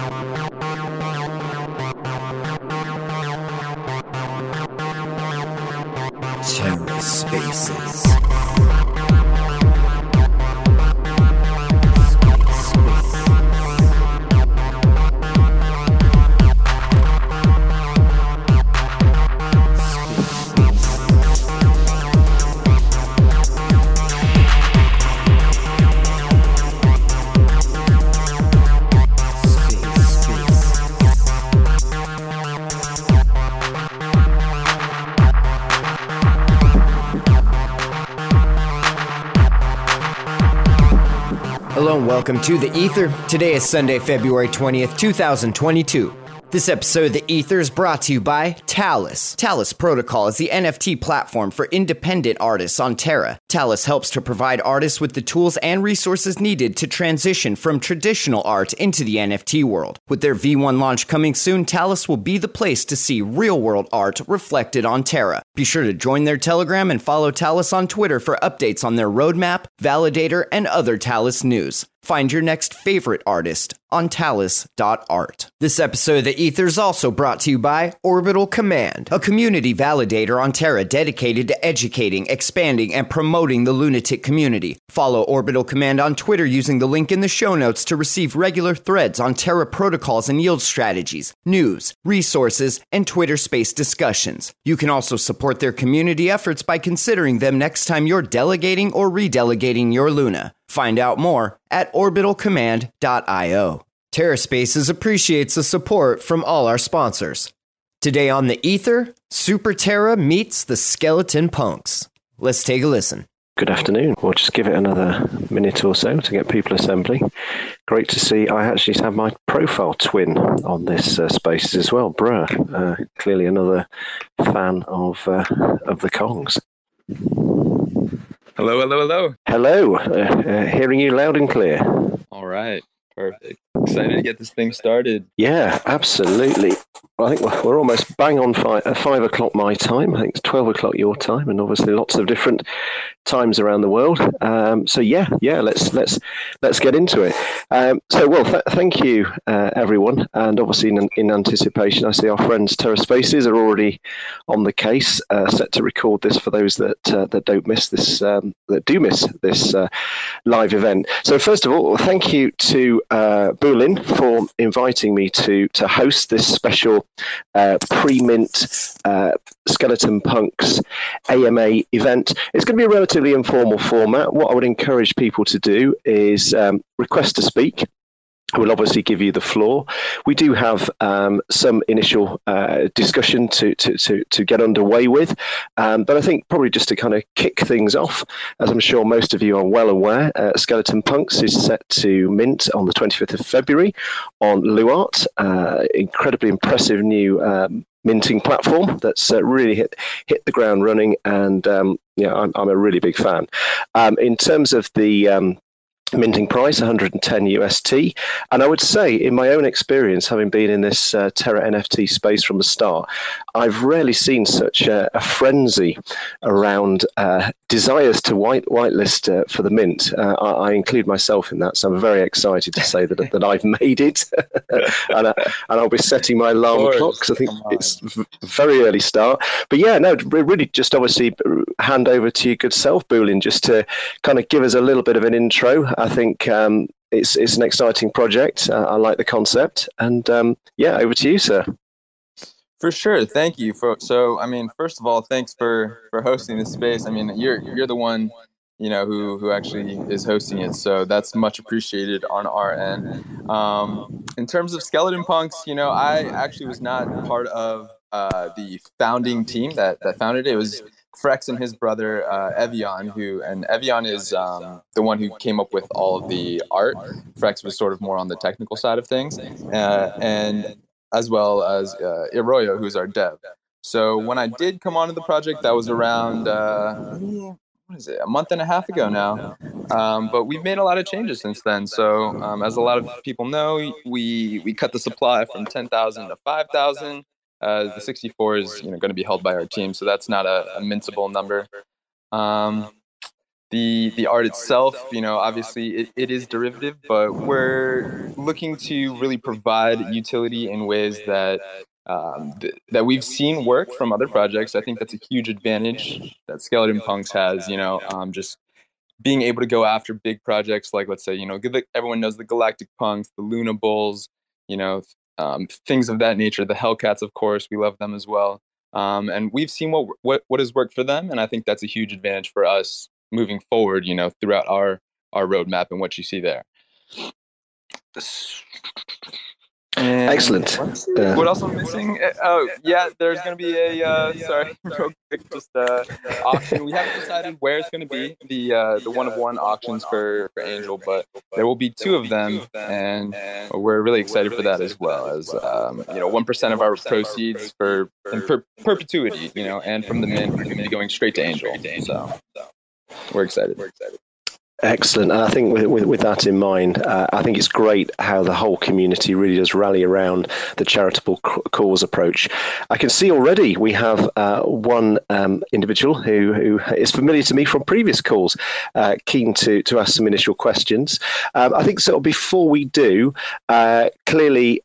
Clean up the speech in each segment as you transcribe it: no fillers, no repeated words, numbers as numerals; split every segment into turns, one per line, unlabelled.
TerraSpaces. Hello and welcome to The Ether. Today is Sunday, February 20th, 2022. This episode of The Ether is brought to you by Talis. Talis Protocol is the NFT platform for independent artists on Terra. Talis helps to provide artists with the tools and resources needed to transition from traditional art into the NFT world. With their V1 launch coming soon, Talis will be the place to see real-world art reflected on Terra. Be sure to join their Telegram and follow Talis on Twitter for updates on their roadmap, validator, and other Talis news. Find your next favorite artist on talis.art. This episode of The Ether is also brought to you by Orbital Command, a community validator on Terra dedicated to educating, expanding, and promoting the lunatic community. Follow Orbital Command on Twitter using the link in the show notes to receive regular threads on Terra protocols and yield strategies, news, resources, and Twitter space discussions. You can also support their community efforts by considering them next time you're delegating or redelegating your Luna. Find out more at orbitalcommand.io. TerraSpaces appreciates the support from all our sponsors. Today on The Ether, Super Terra meets the Skeleton Punks. Let's take a listen.
Good afternoon. We'll just give it another minute or so to get people assembling. Great to see. I actually have my profile twin on this space as well. Clearly another fan of the Kongs.
Hello, hello, hello.
Hello. Hearing you loud and clear.
All right. Perfect. Excited to get this thing started.
Yeah, absolutely. I think we're almost bang on 5 o'clock my time. I think it's 12 o'clock your time, and obviously lots of different times around the world. So let's get into it. Thank you, everyone, and obviously in anticipation, I see our friends TerraSpaces are already on the case, set to record this for those that don't miss this, that do miss this live event. So first of all, thank you to Bulin for inviting me to host this special pre-mint Skeleton Punks AMA event. It's going to be a relatively informal format. What I would encourage people to do is request to speak. We'll obviously give you the floor. We do have some initial discussion to get underway with, but I think probably just to kind of kick things off, as I'm sure most of you are well aware, Skeleton Punks is set to mint on the 25th of February on Luart. Incredibly impressive new minting platform that's really hit the ground running, and I'm a really big fan. In terms of the minting price, 110 UST. And I would say, in my own experience, having been in this Terra NFT space from the start, I've rarely seen such a frenzy around desires to whitelist for the mint. I include myself in that, so I'm very excited to say that I've made it. and I'll be setting my alarm clock, because I think it's very early start. But yeah, no, really just obviously hand over to your good self, Bulin, just to kind of give us a little bit of an intro. I think it's an exciting project. I like the concept, and over to you, sir.
For sure, thank you. First of all, thanks for hosting this space. I mean, you're the one, who actually is hosting it, so that's much appreciated on our end. In terms of Skeleton Punks, I actually was not part of the founding team that founded it. It was Frex and his brother Evian, and Evian is the one who came up with all of the art. Frex was sort of more on the technical side of things, and as well as Arroyo, who's our dev. So when I did come onto the project, that was around a month and a half ago now. But we've made a lot of changes since then. So as a lot of people know, we cut the supply from 10,000 to 5,000. The 64 is going to be held by our team, so that's not a mintable number. the art itself, obviously it is derivative, but we're looking to really provide utility in ways that that we've seen work from other projects. I think that's a huge advantage that Skeleton Punks has. Just being able to go after big projects like, let's say, everyone knows the Galactic Punks, the Luna Bulls, things of that nature. The Hellcats, of course, we love them as well. And we've seen what has worked for them, and I think that's a huge advantage for us moving forward, throughout our roadmap and what you see there. And
excellent.
What else am I missing? Oh, yeah, there's going to be a sorry, real quick, just auction. We haven't decided where it's going to be, the one-of-one auctions for Angel, but there will be 2 of them, and we're really excited for that, as well as 1% of our proceeds in perpetuity, and from the mint, we're going to be going straight to Angel. So we're excited.
Excellent. And I think with that in mind, I think it's great how the whole community really does rally around the charitable cause approach. I can see already we have one individual who is familiar to me from previous calls, keen to ask some initial questions. I think so. Before we do, clearly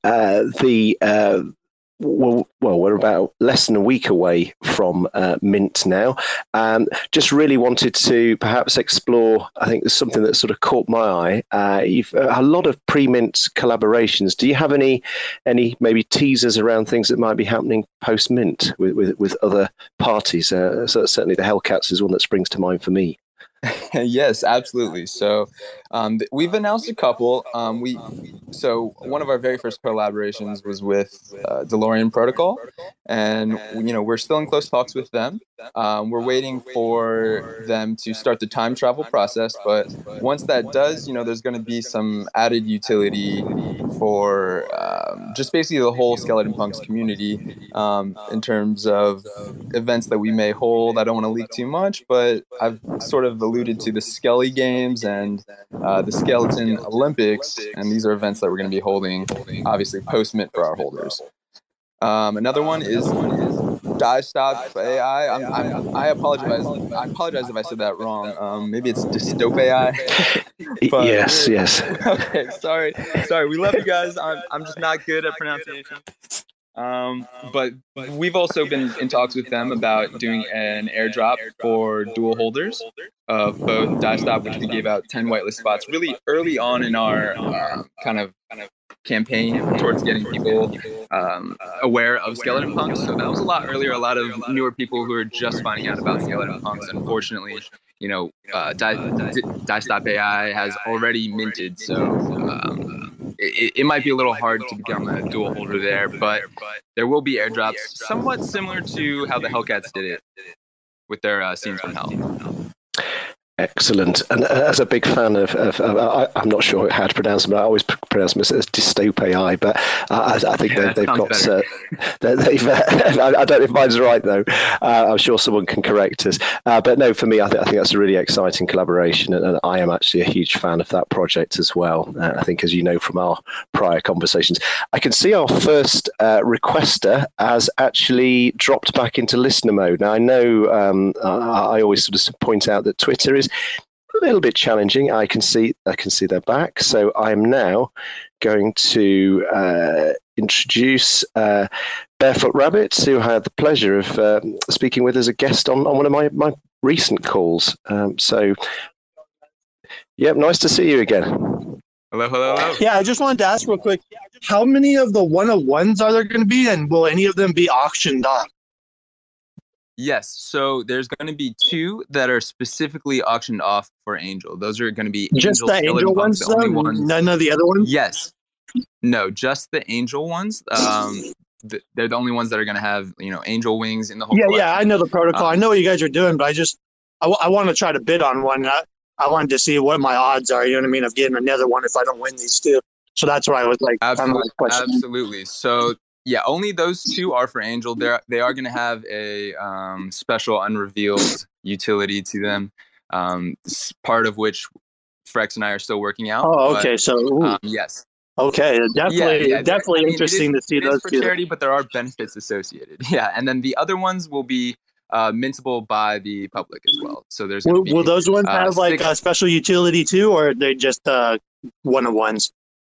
Well, we're about less than a week away from Mint now. Just really wanted to perhaps explore, I think there's something that sort of caught my eye. You've a lot of pre-Mint collaborations. Do you have any maybe teasers around things that might be happening post-Mint with other parties? So certainly the Hellcats is one that springs to mind for me.
Yes, absolutely. So we've announced a couple. So one of our very first collaborations was with DeLorean Protocol, and we're still in close talks with them. We're waiting for them to start the time travel process, but once that does, there's going to be some added utility for just basically the whole Skeleton Punks community in terms of events that we may hold. I don't want to leak too much, but I've sort of alluded to the Skelly Games and the Skeleton Olympics, and these are events that we're going to be holding, obviously post-Mint for our holders. Another one is Die Stop AI. I apologize. I apologize if I said that wrong. Maybe it's Dystope AI.
Yes.
Okay, sorry. We love you guys. I'm just not good at pronunciation. But we've also been in talks with them about doing an airdrop for dual holders of both Die Stop, which we gave out 10 whitelist spots really early on in our kind of campaign towards getting people aware of Skeleton Punks. So that was a lot earlier. A lot of newer people who are just finding out about Skeleton Punks. Unfortunately, Die Stop AI has already minted, so it might be a little hard to become a dual holder there, but there will be airdrops somewhat similar to how the Hellcats did it with their Scenes from Hell.
Excellent. And as a big fan of I'm not sure how to pronounce them, but I always pronounce them as Dystope AI, but I think they've got I don't know if mine's right though. I'm sure someone can correct us. But no, for me, I think that's a really exciting collaboration, and I am actually a huge fan of that project as well. I think, as you know from our prior conversations, I can see our first requester has actually dropped back into listener mode. Now, I know I always sort of point out that Twitter is a little bit challenging. I can see their back. So I'm now going to introduce Barefoot Rabbits, who I had the pleasure of speaking with as a guest on one of my recent calls. So, nice to see you again.
Hello.
Yeah, I just wanted to ask real quick, how many of the one-of-ones are there going to be, and will any of them be auctioned off?
Yes, so there's going to be 2 that are specifically auctioned off for Angel. Those are going to be
just the Angel ones, the only ones. None of the other ones?
Yes. No, just the Angel ones. They're the only ones that are going to have, angel wings in the whole collection.
Yeah, I know the protocol. I know what you guys are doing, but I want to try to bid on one. I wanted to see what my odds are, you know what I mean, of getting another one if I don't win these 2. So that's why I was like,
Absolutely. So yeah, only those 2 are for Angel. They are going to have a special unrevealed utility to them, part of which Frex and I are still working out.
Oh, okay. So yes. Okay, definitely interesting to see those
for charity, but there are benefits associated. Yeah, and then the other ones will be mintable by the public as well. So there's going to be
Will those ones have like
6.
a special utility too, or are they just one-on-ones?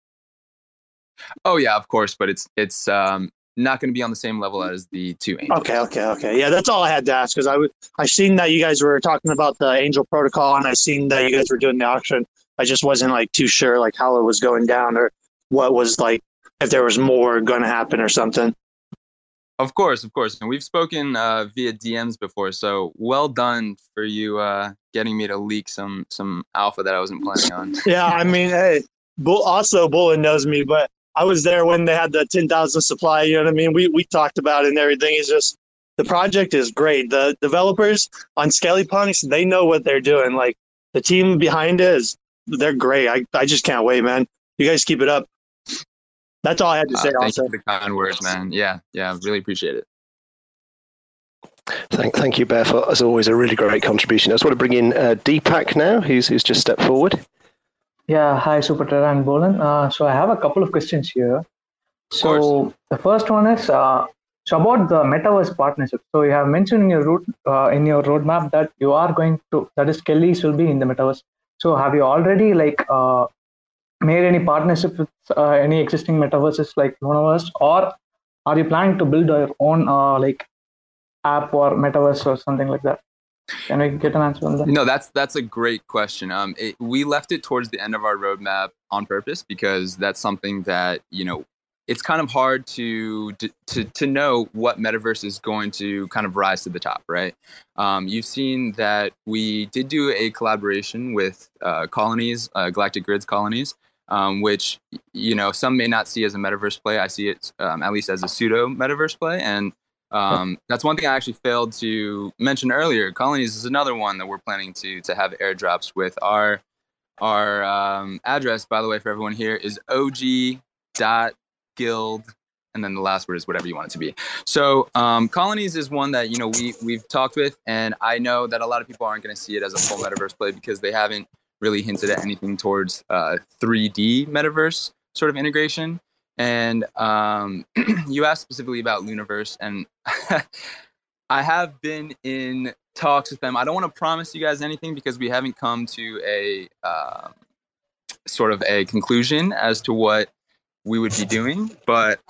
Oh yeah, of course, but it's not going to be on the same level as the 2 angels.
Okay. Yeah, that's all I had to ask, because I seen that you guys were talking about the Angel Protocol, and I seen that you guys were doing the auction. I just wasn't like too sure like how it was going down, or what was like, if there was more going to happen or something.
Of course, and we've spoken via DMs before. So well done for you getting me to leak some alpha that I wasn't planning on.
Yeah, I mean, hey, Bullen knows me, but I was there when they had the 10,000 supply. You know what I mean? We talked about it and everything. It's just, the project is great. The developers on Skellypunks, they know what they're doing. Like, the team behind it they're great. I just can't wait, man. You guys keep it up. That's all I had to say.
Thank you for the kind words, man. Yeah, really appreciate it.
Thank you, Bear, for, as always, a really great contribution. I just want to bring in Deepak now, who's just stepped forward.
Yeah, hi, Super Terra and Bolan. So I have a couple of questions here. So the first one is so about the metaverse partnership. So you have mentioned in your roadmap that you are going to, that is, Kelly's will be in the metaverse. So have you already made any partnership with any existing metaverses like Lunaverse, or are you planning to build your own app or metaverse or something like that? Can we get an answer on that?
No, that's a great question. We left it towards the end of our roadmap on purpose, because that's something that, it's kind of hard to know what metaverse is going to kind of rise to the top, right? You've seen that we did do a collaboration with Colonies, Galactic Grids Colonies, which, some may not see as a metaverse play. I see it at least as a pseudo metaverse play. And that's one thing I actually failed to mention earlier. Colonies is another one that we're planning to have airdrops with. Our address, by the way, for everyone here, is og.guild, and then the last word is whatever you want it to be. So Colonies is one that we've talked with, and I know that a lot of people aren't going to see it as a full metaverse play because they haven't really hinted at anything towards 3D metaverse sort of integration. And you asked specifically about Lunaverse, and I have been in talks with them. I don't want to promise you guys anything because we haven't come to a sort of a conclusion as to what we would be doing. But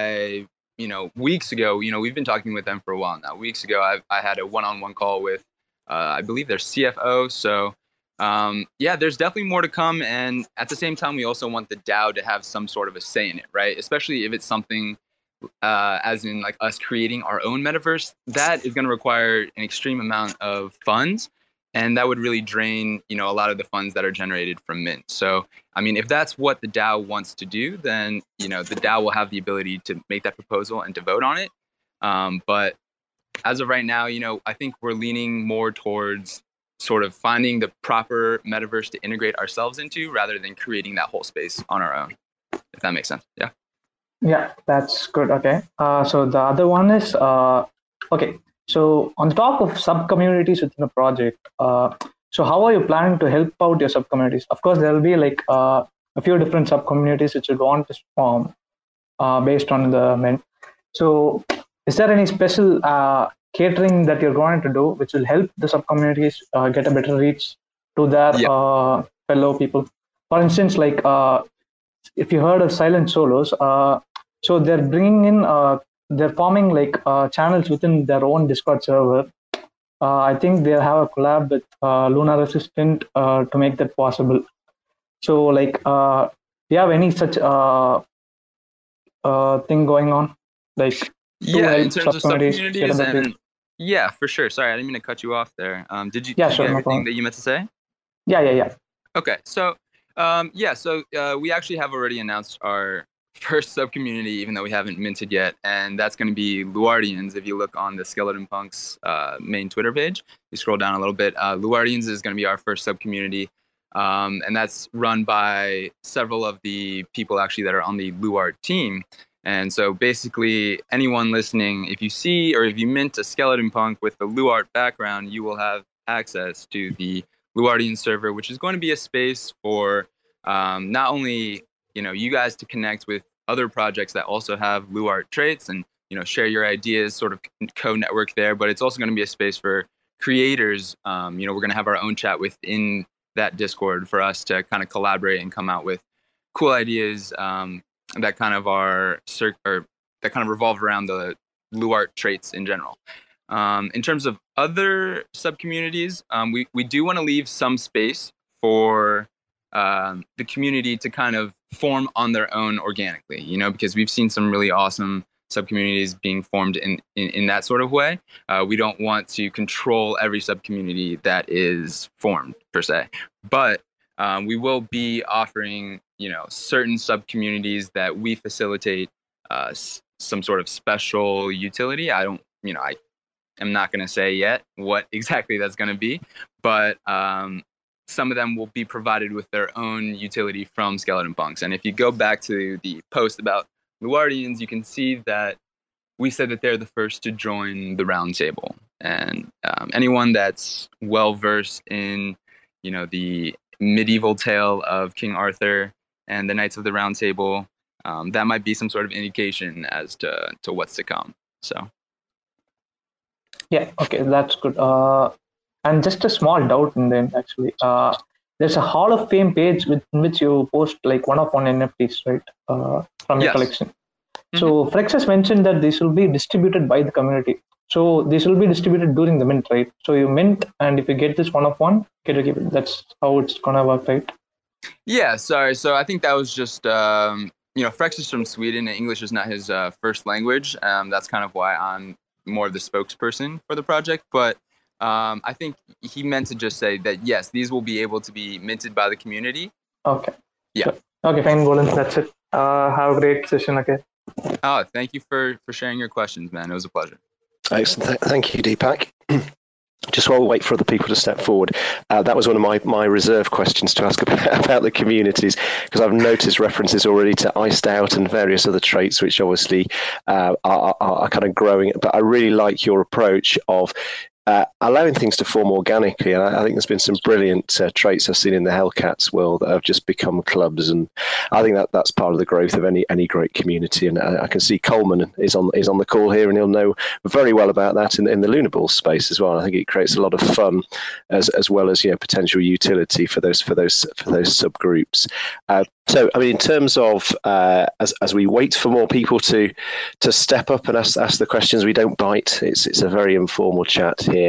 weeks ago, we've been talking with them for a while now. Weeks ago, I had a one-on-one call with, I believe, their CFO. So there's definitely more to come. And at the same time, we also want the DAO to have some sort of a say in it, right? Especially if it's something as in like us creating our own metaverse, that is going to require an extreme amount of funds. And that would really drain, a lot of the funds that are generated from Mint. So, I mean, if that's what the DAO wants to do, then, the DAO will have the ability to make that proposal and to vote on it. But as of right now, I think we're leaning more towards sort of finding the proper metaverse to integrate ourselves into rather than creating that whole space on our own, if that makes sense. Yeah.
Yeah, that's good. Okay. So the other one is, okay. So on the top of sub-communities within the project, so how are you planning to help out your sub-communities? Of course, there will be a few different sub-communities which you want to form based on the Mint. So is there any special catering that you're going to do which will help the sub-communities get a better reach to their fellow people? For instance, if you heard of Silent Solos, so they're bringing in, they're forming channels within their own Discord server. I think they have a collab with Lunar Assistant to make that possible. So, do you have any such thing going on?
In terms of sub-communities, and yeah, for sure. Sorry, I didn't mean to cut you off there. Did you get everything that you meant to say?
Yeah.
Okay, so we actually have already announced our first sub-community, even though we haven't minted yet, and that's going to be Luardians. If you look on the Skeleton Punks main Twitter page, you scroll down a little bit, Luardians is going to be our first sub-community, and that's run by several of the people actually that are on the Luart team. And so basically anyone listening, if you see or if you mint a Skeleton Punk with the Luart background, you will have access to the Luardian server, which is going to be a space for not only you guys to connect with other projects that also have Luart traits and share your ideas, sort of co-network there. But it's also going to be a space for creators. We're going to have our own chat within that Discord for us to kind of collaborate and come out with cool ideas that kind of that kind of revolve around the LuArt traits in general. In terms of other sub-communities, we do want to leave some space for the community to kind of form on their own organically, because we've seen some really awesome sub-communities being formed in that sort of way. We don't want to control every sub-community that is formed per se, but we will be offering, certain sub-communities that we facilitate some sort of special utility. I am not going to say yet what exactly that's going to be, but some of them will be provided with their own utility from Skeleton Punks. And if you go back to the post about LuArtians, you can see that we said that they're the first to join the round table. And anyone that's well-versed in, the medieval tale of King Arthur and the Knights of the Round Table, that might be some sort of indication as to what's to come. So.
Yeah, okay, that's good. And just a small doubt in them, actually. There's a Hall of Fame page in which you post like one-of-one NFTs, right, from your collection. Mm-hmm. So Frex has mentioned that this will be distributed by the community. So this will be distributed during the mint, right? So you mint, and if you get this one-of-one, get to keep it. That's how it's going to work, right?
Yeah, sorry. So I think that was just, Frex is from Sweden, and English is not his first language. That's kind of why I'm more of the spokesperson for the project. But I think he meant to just say that, yes, these will be able to be minted by the community.
Okay.
Yeah.
Sure. Okay, fine, Golan. That's it. Have a great session, okay?
Oh, thank you for sharing your questions, man. It was a pleasure.
Excellent. Thank you, Deepak. Just while we wait for other people to step forward, that was one of my reserve questions to ask about the communities, because I've noticed references already to Iced Out and various other traits, which obviously are kind of growing. But I really like your approach of allowing things to form organically. And I think there's been some brilliant traits I've seen in the Hellcats world that have just become clubs. And I think that's part of the growth of any great community. And I can see Coleman is on the call here, and he'll know very well about that in the Lunar Ball space as well. I think it creates a lot of fun as well as potential utility for those subgroups. So, I mean, in terms of as we wait for more people to step up and ask the questions, we don't bite. It's a very informal chat here.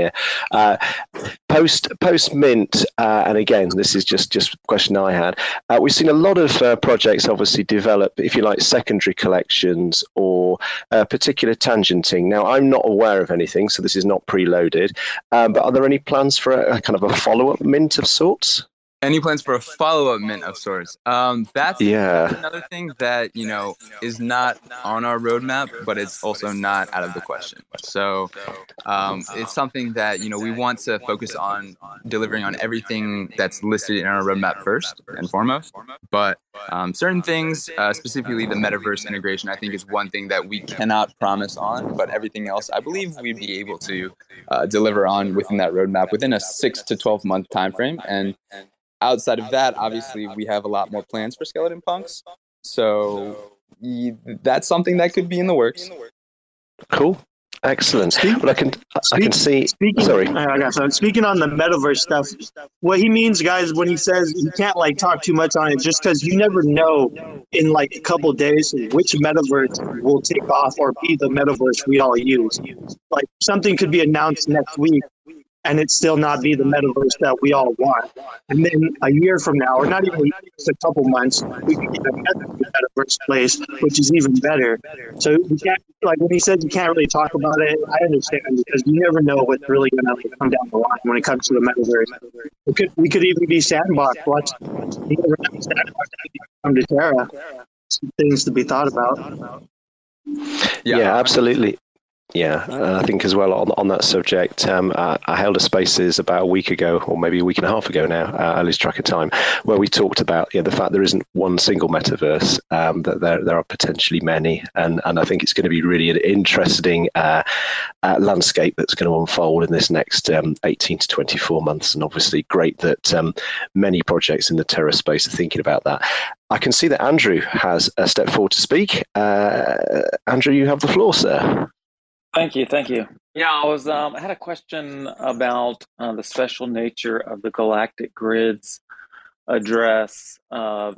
Post mint, and again, this is just a question I had. We've seen a lot of projects obviously develop, if you like, secondary collections or particular tangenting. Now, I'm not aware of anything, so this is not preloaded. But are there any plans for a kind of a follow-up mint of sorts?
Any plans for a follow-up mint of sorts? That's another thing that, is not on our roadmap, but it's also not out of the question. So it's something that, we want to focus on delivering on everything that's listed in our roadmap first and foremost. But certain things, specifically the metaverse integration, I think is one thing that we cannot promise on, but everything else, I believe we'd be able to deliver on within that roadmap within a 6 to 12 month timeframe. And outside of that, obviously, we have a lot more plans for Skeleton Punks. So that's something that could be in the works.
Cool. Excellent. But I can see. Sorry.
Speaking on the metaverse stuff, what he means, guys, when he says you can't talk too much on it, just because you never know in a couple days which metaverse will take off or be the metaverse we all use. Something could be announced next week, and it still not be the metaverse that we all want. And then a year from now, or not even just a couple months, we can get another metaverse place, which is even better. So we can't, when he said you can't really talk about it, I understand, because you never know what's really going to come down the line when it comes to the metaverse. We could even be Sandbox. You never know, Sandbox come to Terra. Some things to be thought about.
Yeah, absolutely. Yeah, I think as well on that subject, I held a Spaces about a week ago, or maybe a week and a half ago now, I lose track of time, where we talked about the fact there isn't one single metaverse, that there are potentially many, and I think it's going to be really an interesting landscape that's going to unfold in this next 18 to 24 months, and obviously great that many projects in the Terra space are thinking about that. I can see that Andrew has stepped forward to speak. Andrew, you have the floor, sir.
Thank you. Yeah, I had a question about the special nature of the Galactic Grids address of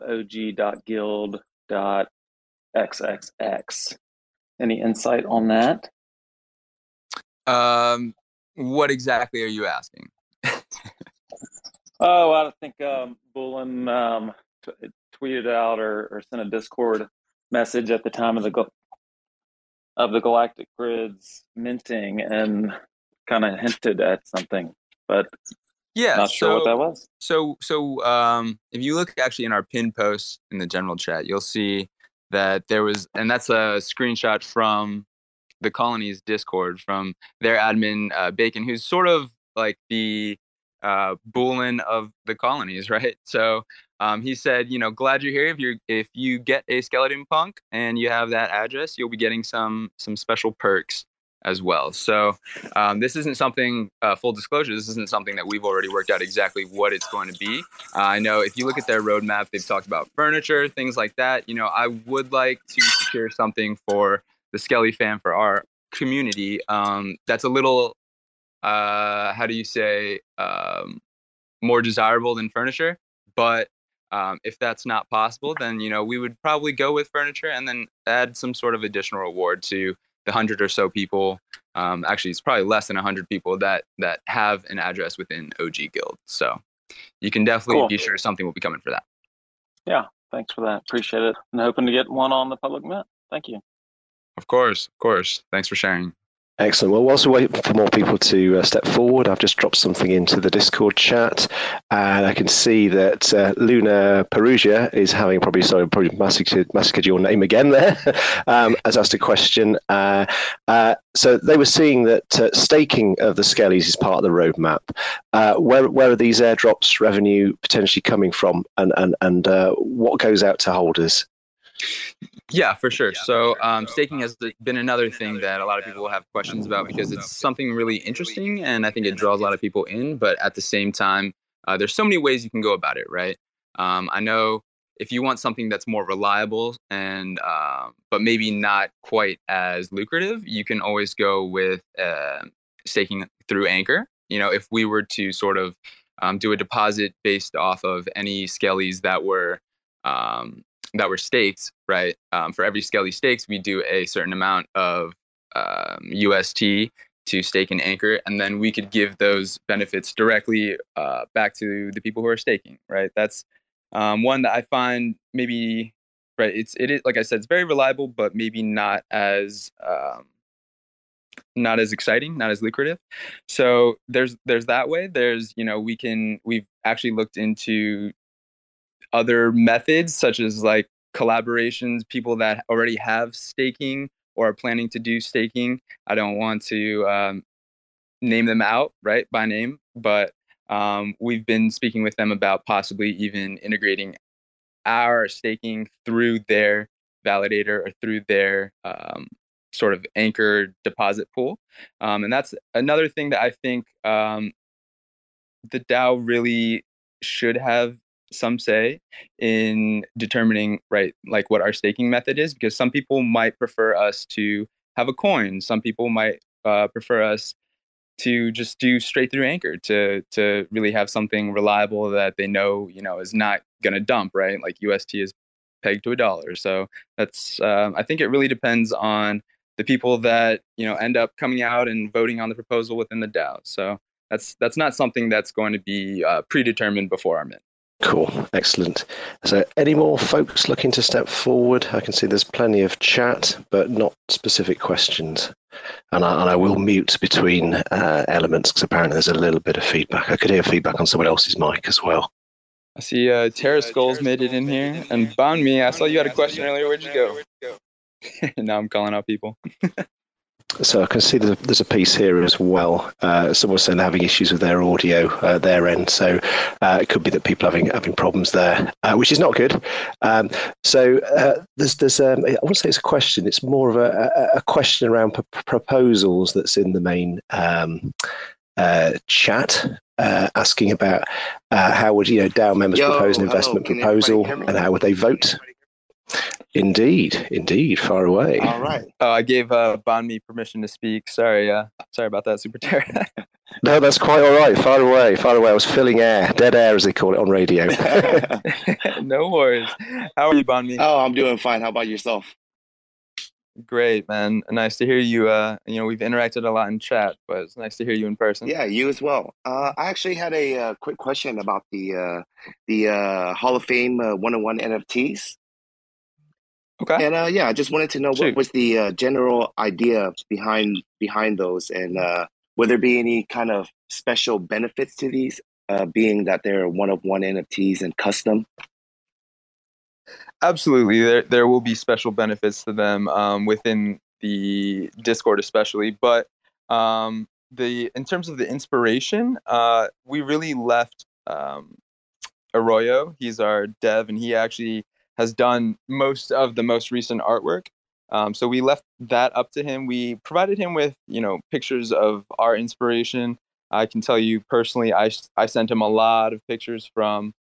og.guild.xxx. Any insight on that?
What exactly are you asking?
I think Bullen tweeted out or sent a Discord message at the time of the Galactic Grids minting and kind of hinted at something, but not sure what that was.
So if you look actually in our pinned post in the general chat, you'll see that there was, and that's a screenshot from the Colonies Discord from their admin, Bacon, who's sort of like the Bullen of the Colonies, right? So he said, glad you're here. If you get a skeleton punk and you have that address, you'll be getting some special perks as well. So this isn't something, full disclosure, this isn't something that we've already worked out exactly what it's going to be. I know if you look at their roadmap, they've talked about furniture, things like that. I would like to secure something for the Skelly fan for our community. That's a little, how do you say, more desirable than furniture. But if that's not possible, then, we would probably go with furniture and then add some sort of additional reward to the 100 or so people. Actually, it's probably less than 100 people that have an address within OG Guild. So you can definitely be sure something will be coming for that.
Yeah, thanks for that. Appreciate it. And hoping to get one on the public mint. Thank you.
Of course. Thanks for sharing.
Excellent. Well, whilst we wait for more people to step forward, I've just dropped something into the Discord chat, and I can see that Luna Perugia is having probably massacred your name again there, has asked a question. So they were seeing that staking of the Skellies is part of the roadmap. Where are these airdrops revenue potentially coming from, and what goes out to holders?
Yeah, for sure. So staking has been another thing that a lot of people have questions about because it's something really interesting and I think it draws a lot of people in. But at the same time, there's so many ways you can go about it, right? I know if you want something that's more reliable and but maybe not quite as lucrative, you can always go with staking through Anchor. If we were to sort of do a deposit based off of any Skellies that were staked, right? For every Skelly stakes, we do a certain amount of UST to stake in Anchor, and then we could give those benefits directly back to the people who are staking, right? That's one that I find maybe, right? It is like I said, it's very reliable, but maybe not as exciting, not as lucrative. So there's that way. There's we've actually looked into other methods such as like collaborations, people that already have staking or are planning to do staking. I don't want to name them out right by name, but we've been speaking with them about possibly even integrating our staking through their validator or through their sort of Anchor deposit pool. And that's another thing that I think the DAO really should have some say in determining, right, like what our staking method is, because some people might prefer us to have a coin. Some people might prefer us to just do straight through Anchor to really have something reliable that they know, is not going to dump, right? Like UST is pegged to $1. So that's, I think it really depends on the people that, end up coming out and voting on the proposal within the DAO. So that's not something that's going to be predetermined before our mint.
Cool, excellent. So any more folks looking to step forward? I can see there's plenty of chat, but not specific questions. And I will mute between elements because apparently there's a little bit of feedback. I could hear feedback on someone else's mic as well.
I see Terra Skulls made it in here. And Bound Me, I saw you had a question earlier. Where'd you go? Now I'm calling out people.
So I can see there's a piece here as well. Someone's saying they're having issues with their audio, their end. So it could be that people are having problems there, which is not good. So there's I won't say it's a question. It's more of a question around proposals that's in the main chat. Asking about how would DAO members propose an investment proposal and how would they vote? Indeed, far away.
All right.
Oh, I gave Bonmi permission to speak. Sorry about that, Super Terra.
No, that's quite all right. Far away. I was filling air, dead air as they call it on radio.
No worries. How are you, Bonmi?
Oh, I'm doing fine. How about yourself?
Great, man. Nice to hear you. We've interacted a lot in chat, but it's nice to hear you in person.
Yeah, you as well. I actually had a quick question about the Hall of Fame 101 NFTs.
Okay.
And I just wanted to know what was the general idea behind those, and would there be any kind of special benefits to these, being that they're one-of-one NFTs and custom?
Absolutely, there will be special benefits to them within the Discord, especially. But in terms of the inspiration, we really left Arroyo. He's our dev, and he actually has done most of the most recent artwork. So we left that up to him. We provided him with, pictures of our inspiration. I can tell you personally, I sent him a lot of pictures from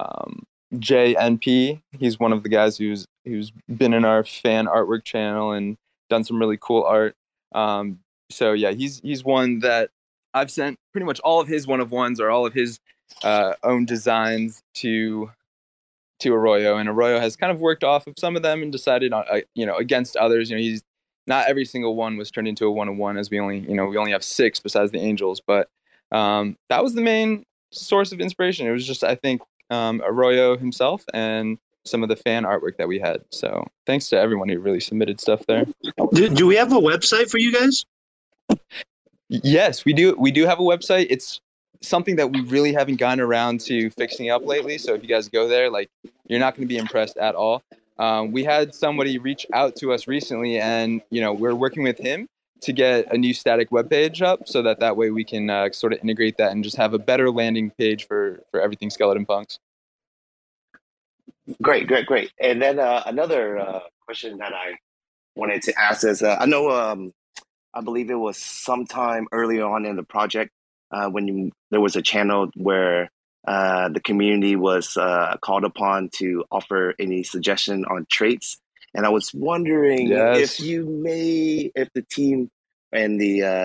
JNP. He's one of the guys who's been in our fan artwork channel and done some really cool art. So yeah, he's one that I've sent pretty much all of his one-of-ones or all of his own designs to Arroyo, and Arroyo has kind of worked off of some of them and decided on, against others. He's not every single one was turned into a one-of-one, as we only have 6 besides the Angels, but that was the main source of inspiration. It was just, I think, Arroyo himself and some of the fan artwork that we had. So thanks to everyone who really submitted stuff there.
Do we have a website for you guys?
Yes, we do. We do have a website. It's something that we really haven't gotten around to fixing up lately. So if you guys go there, you're not going to be impressed at all. We had somebody reach out to us recently, and we're working with him to get a new static web page up, so that way we can sort of integrate that and just have a better landing page for everything Skeleton Punks.
Great. And then another question that I wanted to ask is, I know, I believe it was sometime earlier on in the project when there was a channel where the community was called upon to offer any suggestion on traits. And I was wondering if the team and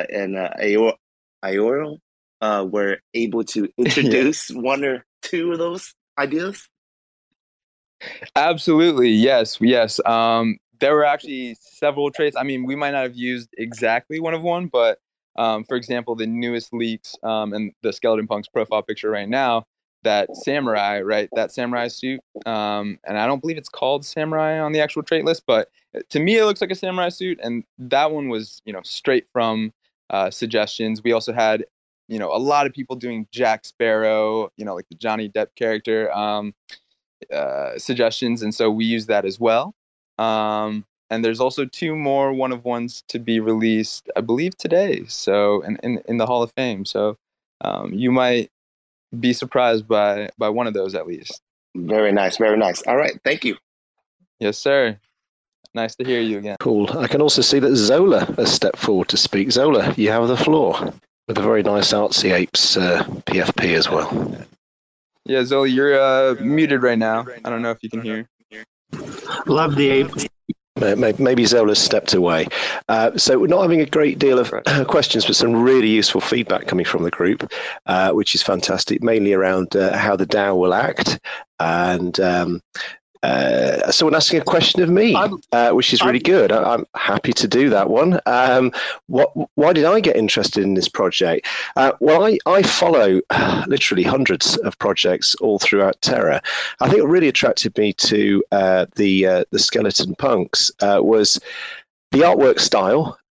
Aoro were able to introduce one or two of those ideas.
Absolutely, yes. There were actually several traits. I mean, we might not have used exactly one-of-one, but for example, the newest leaks and the Skeleton Punks profile picture right now, that samurai, right? That samurai suit. And I don't believe it's called samurai on the actual trait list, but to me, it looks like a samurai suit. And that one was, straight from suggestions. We also had, a lot of people doing Jack Sparrow, like the Johnny Depp character suggestions. And so we used that as well. And there's also 2 more one-of-ones to be released, I believe, today. So in the Hall of Fame. So you might be surprised by one of those at least.
Very nice. All right, thank you.
Yes, sir. Nice to hear you again.
Cool. I can also see that Zola has stepped forward to speak. Zola, you have the floor with a very nice Artsy Apes PFP as well.
Yeah, Zola, you're muted right now. I don't know if you can hear.
Love the ape.
Maybe Zola's stepped away. So we're not having a great deal of questions, but some really useful feedback coming from the group, which is fantastic, mainly around how the DAO will act. And someone asking a question of me, which is really good. I'm happy to do that one. Why did I get interested in this project? Well, I follow literally hundreds of projects all throughout Terra. I think what really attracted me to the Skeleton Punks was the artwork style.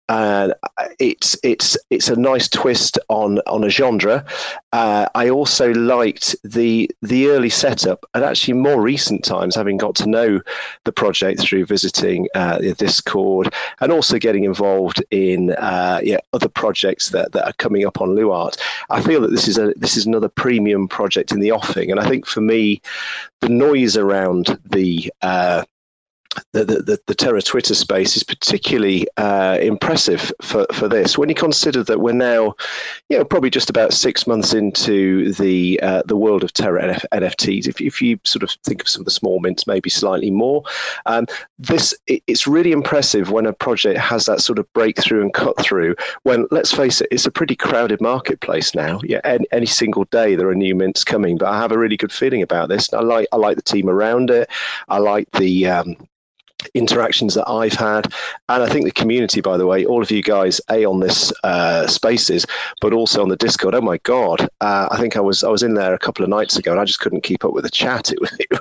and it's a nice twist on a genre. I also liked the early setup, and actually more recent times, having got to know the project through visiting the Discord and also getting involved in other projects that are coming up on Luart. I feel that this is another premium project in the offing, and I think for me, the noise around the Terra Twitter space is particularly impressive for this. When you consider that we're now, probably just about 6 months into the world of Terra NFTs. If you sort of think of some of the small mints, maybe slightly more, it's really impressive when a project has that sort of breakthrough and cut through. When, let's face it, it's a pretty crowded marketplace now. Yeah, any single day there are new mints coming, but I have a really good feeling about this. I like the team around it. I like the interactions that I've had, and I think the community, by the way, all of you guys, on this spaces, but also on the Discord. Oh my God, I think I was in there a couple of nights ago, and I just couldn't keep up with the chat.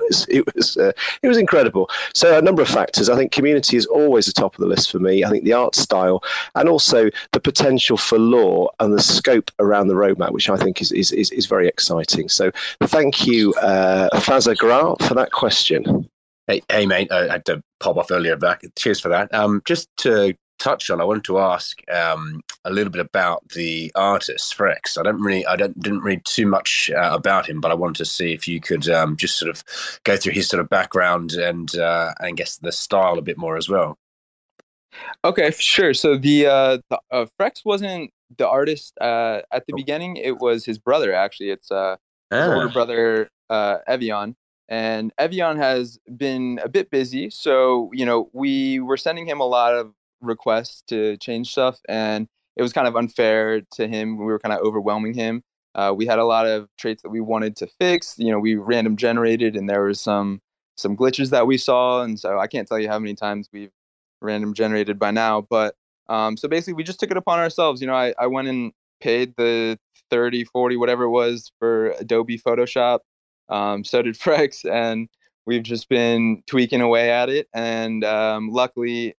It was incredible. So a number of factors. I think community is always the top of the list for me. I think the art style, and also the potential for lore and the scope around the roadmap, which I think is very exciting. So thank you, Faza Gra, for that question.
Hey, mate, I had to pop off earlier back. Cheers for that. Just to touch on, I wanted to ask a little bit about the artist, Frex. I didn't read too much about him, but I wanted to see if you could just sort of go through his sort of background and guess the style a bit more as well.
Okay, sure. So the Frex wasn't the artist at the beginning. It was his brother, actually. It's his older brother, Evian. And Evian has been a bit busy, so we were sending him a lot of requests to change stuff, and it was kind of unfair to him. We were kind of overwhelming him. We had a lot of traits that we wanted to fix. We random generated, and there was some glitches that we saw, and so I can't tell you how many times we've random generated by now. But so basically, we just took it upon ourselves. I went and paid the 30, 40, whatever it was for Adobe Photoshop. So did Frex, and we've just been tweaking away at it. And luckily,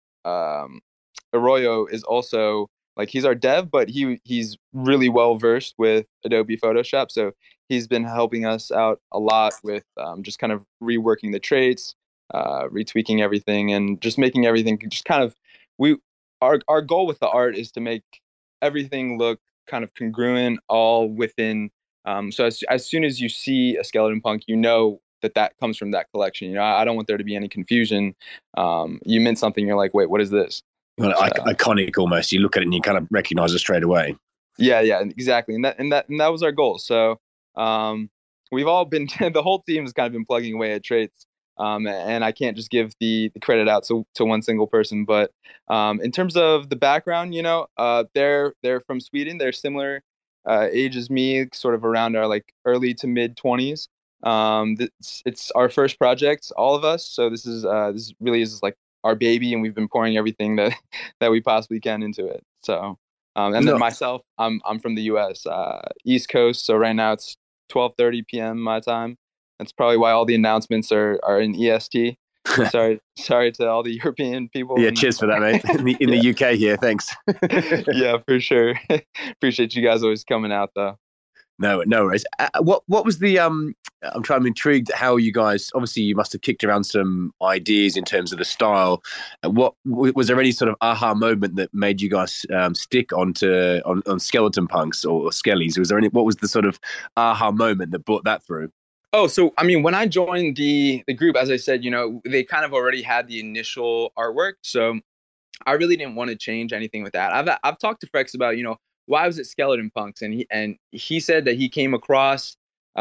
Arroyo is also he's our dev, but he's really well versed with Adobe Photoshop. So he's been helping us out a lot with just kind of reworking the traits, retweaking everything, and just making everything just kind of our goal with the art is to make everything look kind of congruent, all within. So as soon as you see a Skeleton Punk, that comes from that collection. I don't want there to be any confusion. You mint something, you're like, wait, what is this?
Well, iconic almost. You look at it and you kind of recognize it straight away. Yeah,
exactly. And that was our goal. So we've all been the whole team has kind of been plugging away at traits. And I can't just give the credit out to one single person. But in terms of the background, they're from Sweden. They're similar age as me, sort of around our early to mid 20s. It's our first project, all of us. So this really is our baby, and we've been pouring everything that we possibly can into it. So then myself, I'm from the U.S. East Coast. So right now it's 12:30 p.m. my time. That's probably why all the announcements are in EST. Sorry to all the European people.
Yeah, cheers for that, mate. In the UK here, thanks.
Yeah, for sure. Appreciate you guys always coming out, though.
No worries. What was the? I'm intrigued how you guys. Obviously, you must have kicked around some ideas in terms of the style. What was there any sort of aha moment that made you guys stick on Skeleton Punks or Skellies? Was there any? What was the sort of aha moment that brought that through?
Oh, so I mean, when I joined the group, as I said, they kind of already had the initial artwork, so I really didn't want to change anything with that. I've talked to Frex about, why was it Skeleton Punks, and he said that he came across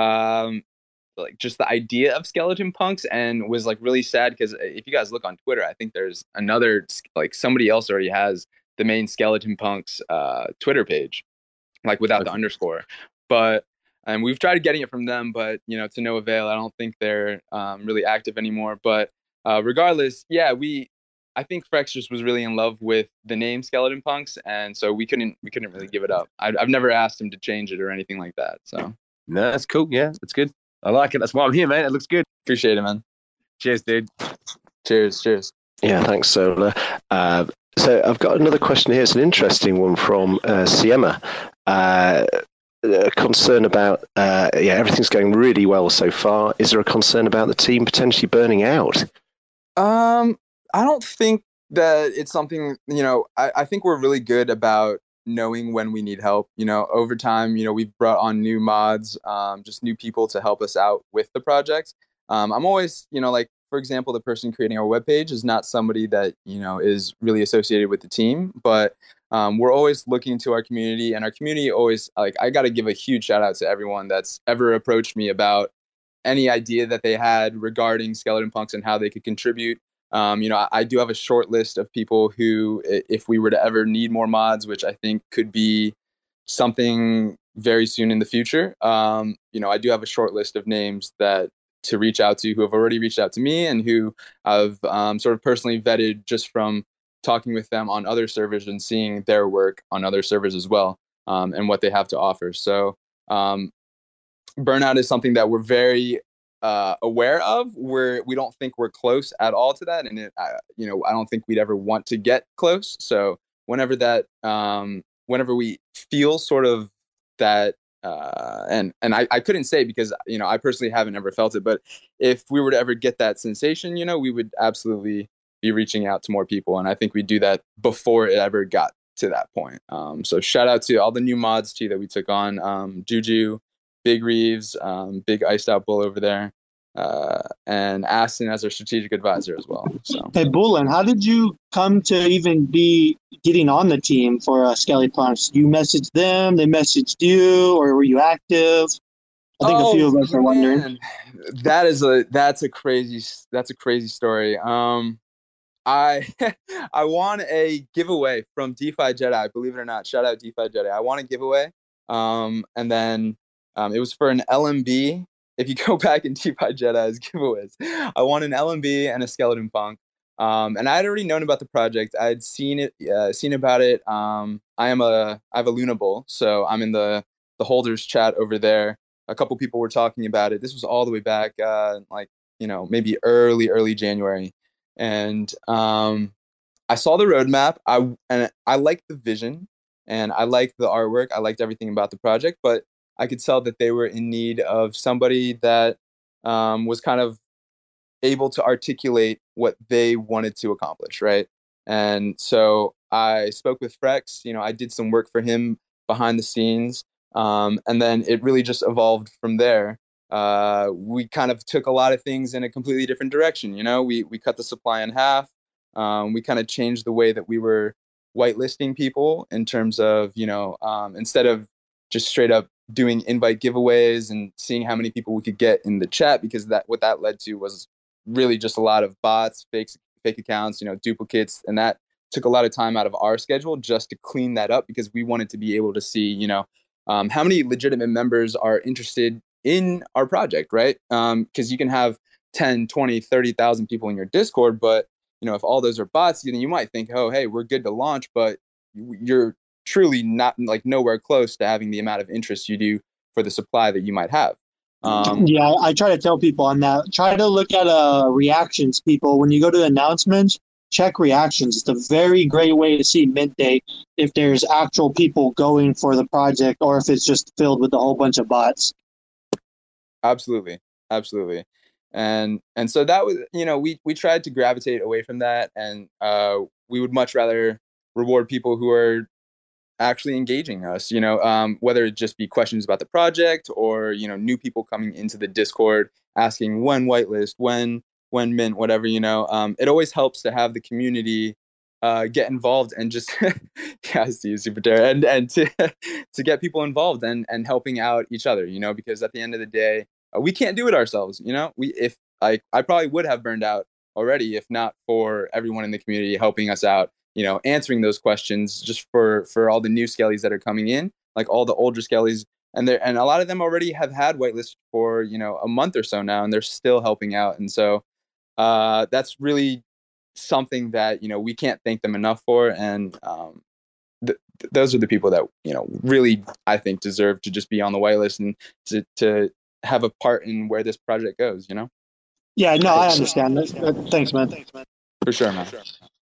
just the idea of Skeleton Punks and was really sad because if you guys look on Twitter, I think there's another somebody else already has the main Skeleton Punks Twitter page, without the underscore, but. And we've tried getting it from them, but, to no avail. I don't think they're really active anymore. But regardless, yeah, I think Frex just was really in love with the name Skeleton Punks. And so we couldn't really give it up. I've never asked him to change it or anything like that. So
no, that's cool. Yeah, that's good. I like it. That's why I'm here, man. It looks good.
Appreciate it, man.
Cheers, dude.
Cheers.
Yeah, thanks, Solar. So I've got another question here. It's an interesting one from Siema. A concern about everything's going really well so far. Is there a concern about the team potentially burning out?
I don't think that it's something, I think we're really good about knowing when we need help. Over time, we've brought on new mods, just new people to help us out with the project. I'm always, like, for example, the person creating our webpage is not somebody that, is really associated with the team, but we're always looking to our community, and our community always, like, I got to give a huge shout out to everyone that's ever approached me about any idea that they had regarding Skeleton Punks and how they could contribute. I do have a short list of people who, if we were to ever need more mods, which I think could be something very soon in the future, I do have a short list of names that to reach out to, who have already reached out to me and who I've sort of personally vetted just from talking with them on other servers and seeing their work on other servers as well, and what they have to offer. So burnout is something that we're very aware of. We don't think we're close at all to that, and I don't think we'd ever want to get close. So whenever we feel sort of that, and I couldn't say because I personally haven't ever felt it, but if we were to ever get that sensation, we would absolutely be reaching out to more people, and I think we'd do that before it ever got to that point. So shout out to all the new mods too that we took on, Juju, Big Reeves, Big Iced Out Bull over there, and Aston as our strategic advisor as well. So,
hey, Bullen, how did you come to even be getting on the team for Skelly Punks? You messaged them, they messaged you, or were you active? I think a few of us are wondering.
That's a crazy story. I I won a giveaway from DeFi Jedi. Believe it or not, shout out DeFi Jedi. I won a giveaway, and then it was for an LMB. If you go back in DeFi Jedi's giveaways, I won an LMB and a Skeleton Punk. And I had already known about the project. I had seen about it. I have a Luna Bowl, so I'm in the holders chat over there. A couple people were talking about it. This was all the way back, maybe early January. And I saw the roadmap. I liked the vision, and I liked the artwork. I liked everything about the project, but I could tell that they were in need of somebody that was kind of able to articulate what they wanted to accomplish, right? And so I spoke with Frex. I did some work for him behind the scenes, and then it really just evolved from there. We kind of took a lot of things in a completely different direction. We cut the supply in half. We kind of changed the way that we were whitelisting people in terms of, instead of just straight up doing invite giveaways and seeing how many people we could get in the chat, because what that led to was really just a lot of bots, fake accounts, duplicates, and that took a lot of time out of our schedule just to clean that up, because we wanted to be able to see, how many legitimate members are interested in our project, right? Because you can have 10, 20, 30,000 people in your Discord, but if all those are bots, you might think, oh, hey, we're good to launch, but you're truly not, like, nowhere close to having the amount of interest you do for the supply that you might have.
Yeah, I try to tell people on that. Try to look at reactions, people. When you go to announcements, check reactions. It's a very great way to see mint day if there's actual people going for the project or if it's just filled with a whole bunch of bots.
Absolutely. And so that was, we tried to gravitate away from that, and we would much rather reward people who are actually engaging us, whether it just be questions about the project or, new people coming into the Discord asking when whitelist, when mint, whatever, it always helps to have the community get involved and just, yeah, see you, Super Terra, and to get people involved and helping out each other, because at the end of the day, we can't do it ourselves. I probably would have burned out already if not for everyone in the community helping us out, answering those questions just for all the new skellies that are coming in, like all the older skellies, and a lot of them already have had whitelist for, a month or so now, and they're still helping out. And so that's really something that, we can't thank them enough for. And those are the people that, really, I think, deserve to just be on the whitelist and to have a part in where this project goes,
Yeah, no, I understand. Thanks, man.
For sure, man.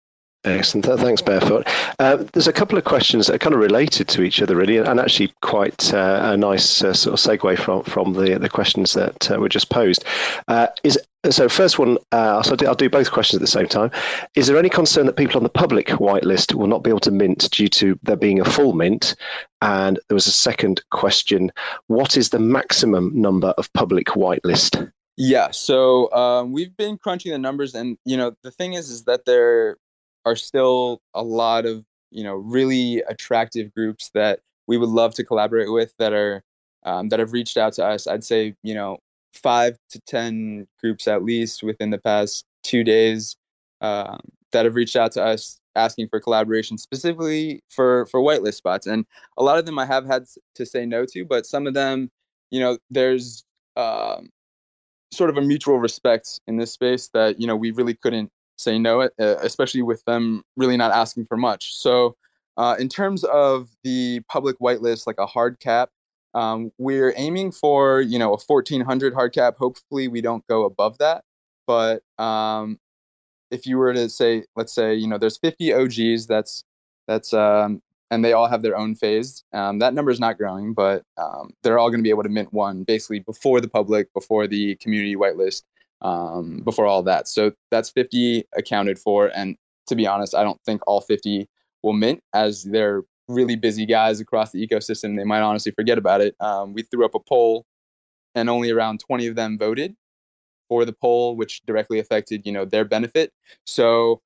Excellent. Thanks, Barefoot. There's a couple of questions that are kind of related to each other, really, and actually quite a nice sort of segue from the questions that were just posed. So first one, so I'll do both questions at the same time. Is there any concern that people on the public whitelist will not be able to mint due to there being a full mint? And there was a second question. What is the maximum number of public whitelist?
Yeah, so we've been crunching the numbers, and the thing is that there are still a lot of really attractive groups that we would love to collaborate with that have reached out to us. I'd say 5 to 10 groups at least within the past 2 days that have reached out to us asking for collaboration specifically for whitelist spots, and a lot of them I have had to say no to, but some of them there's sort of a mutual respect in this space that we really couldn't say no, especially with them really not asking for much. So in terms of the public whitelist, like a hard cap, we're aiming for a 1,400 hard cap. Hopefully we don't go above that, but if you were to say, let's say there's 50 OGs, that's and they all have their own phase. That number is not growing, but they're all going to be able to mint one basically before the public, before the community whitelist, before all that. So that's 50 accounted for. And to be honest, I don't think all 50 will mint, as they're really busy guys across the ecosystem. They might honestly forget about it. We threw up a poll and only around 20 of them voted for the poll, which directly affected, their benefit. So,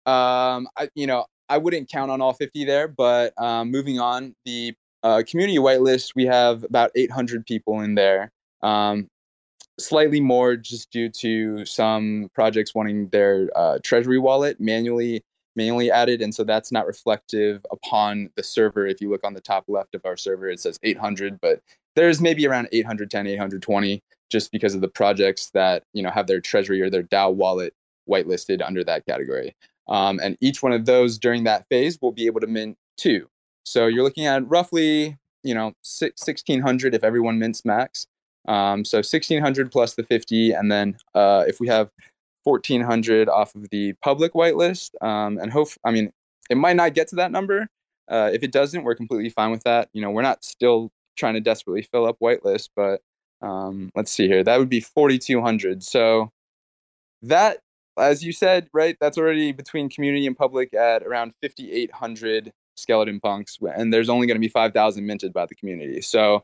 I wouldn't count on all 50 there, but moving on, the community whitelist, we have about 800 people in there. Slightly more just due to some projects wanting their treasury wallet manually added, and so that's not reflective upon the server. If you look on the top left of our server, it says 800, but there's maybe around 810, 820, just because of the projects that have their treasury or their DAO wallet whitelisted under that category. And each one of those during that phase will be able to mint 2. So you're looking at roughly 1,600 if everyone mints max. So 1,600 plus the 50, and then if we have 1,400 off of the public whitelist, and it might not get to that number. If it doesn't, we're completely fine with that. We're not still trying to desperately fill up whitelist, but let's see here. That would be 4,200. So that, as you said, right, that's already between community and public at around 5,800 skeleton punks, and there's only going to be 5,000 minted by the community. So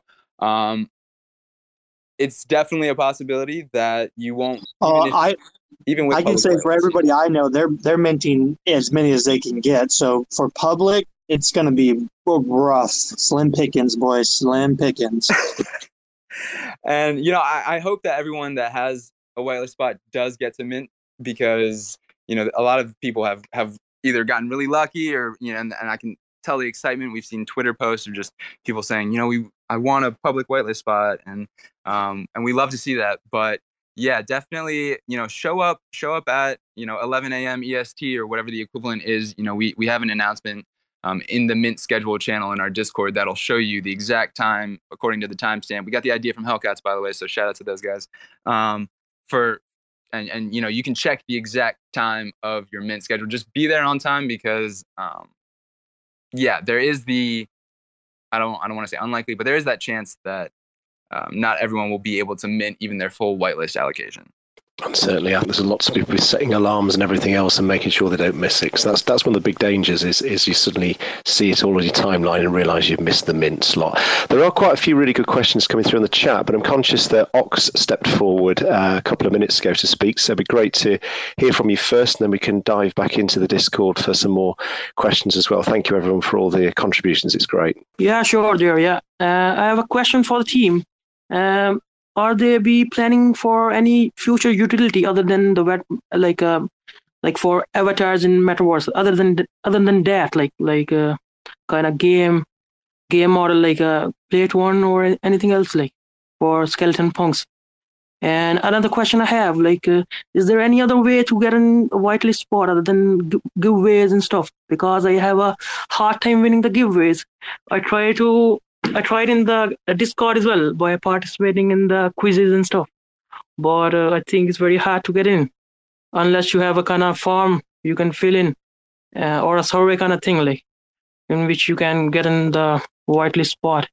it's definitely a possibility that you won't. Even with
I can say for everybody I know, they're minting as many as they can get. So for public, it's going to be rough. Slim pickings, boys, slim pickings.
And I hope that everyone that has a whitelist spot does get to mint, because a lot of people have either gotten really lucky or and I can tell the excitement. We've seen Twitter posts of just people saying, I want a public whitelist spot, and we love to see that. But yeah, definitely, show up at 11 a.m. EST or whatever the equivalent is. We have an announcement in the mint schedule channel in our Discord that'll show you the exact time according to the timestamp. We got the idea from Hellcats, by the way, so shout out to those guys. And you can check the exact time of your mint schedule. Just be there on time, because there is the, I don't want to say unlikely, but there is that chance that not everyone will be able to mint even their full whitelist allocation.
And certainly, there's lots of people setting alarms and everything else and making sure they don't miss it. So that's one of the big dangers is you suddenly see it all on your timeline and realise you've missed the mint slot. There are quite a few really good questions coming through in the chat, but I'm conscious that Ox stepped forward a couple of minutes ago to speak. So it'd be great to hear from you first, and then we can dive back into the Discord for some more questions as well. Thank you, everyone, for all the contributions. It's great.
Yeah, sure, dear. Yeah, I have a question for the team. Are they be planning for any future utility other than the like for avatars in Metaverse? Other than that, like kind of game model, like a Plate One or anything else, like for skeleton punks? And another question I have, is there any other way to get a whitelist spot other than giveaways and stuff? Because I have a hard time winning the giveaways. I tried in the Discord as well by participating in the quizzes and stuff, but I think it's very hard to get in unless you have a kind of form you can fill in or a survey kind of thing, like in which you can get in the whitelist spot?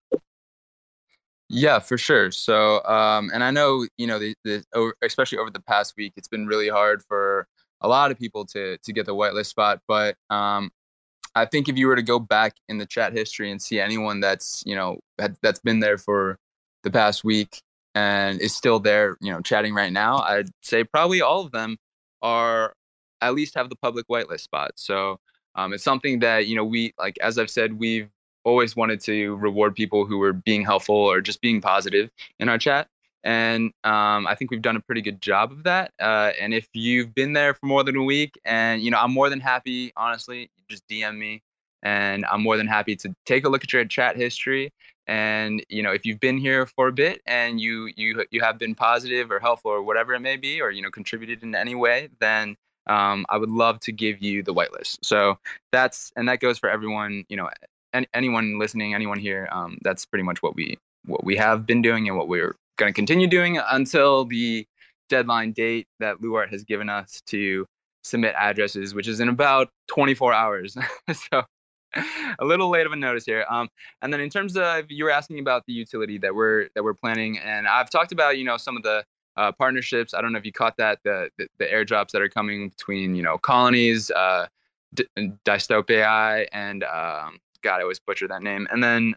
Yeah, for sure. So, and I know, especially over the past week, it's been really hard for a lot of people to get the whitelist spot. But I think if you were to go back in the chat history and see anyone that's, that's been there for the past week and is still there, chatting right now, I'd say probably all of them are at least have the public whitelist spot. So it's something that, we, like, as I've said, we've always wanted to reward people who were being helpful or just being positive in our chat. And I think we've done a pretty good job of that. And if you've been there for more than a week, and, I'm more than happy, honestly, just DM me. And I'm more than happy to take a look at your chat history. And, if you've been here for a bit and you have been positive or helpful or whatever it may be, or, contributed in any way, then I would love to give you the whitelist. So that goes for everyone, anyone listening, anyone here. That's pretty much what we have been doing and what we're going to continue doing until the deadline date that LuArt has given us to submit addresses, which is in about 24 hours. So a little late of a notice here. And then in terms of, you were asking about the utility that we're planning, and I've talked about, some of the partnerships. I don't know if you caught that, the airdrops that are coming between, Colonies, Dystope AI, and God, I always butcher that name. And then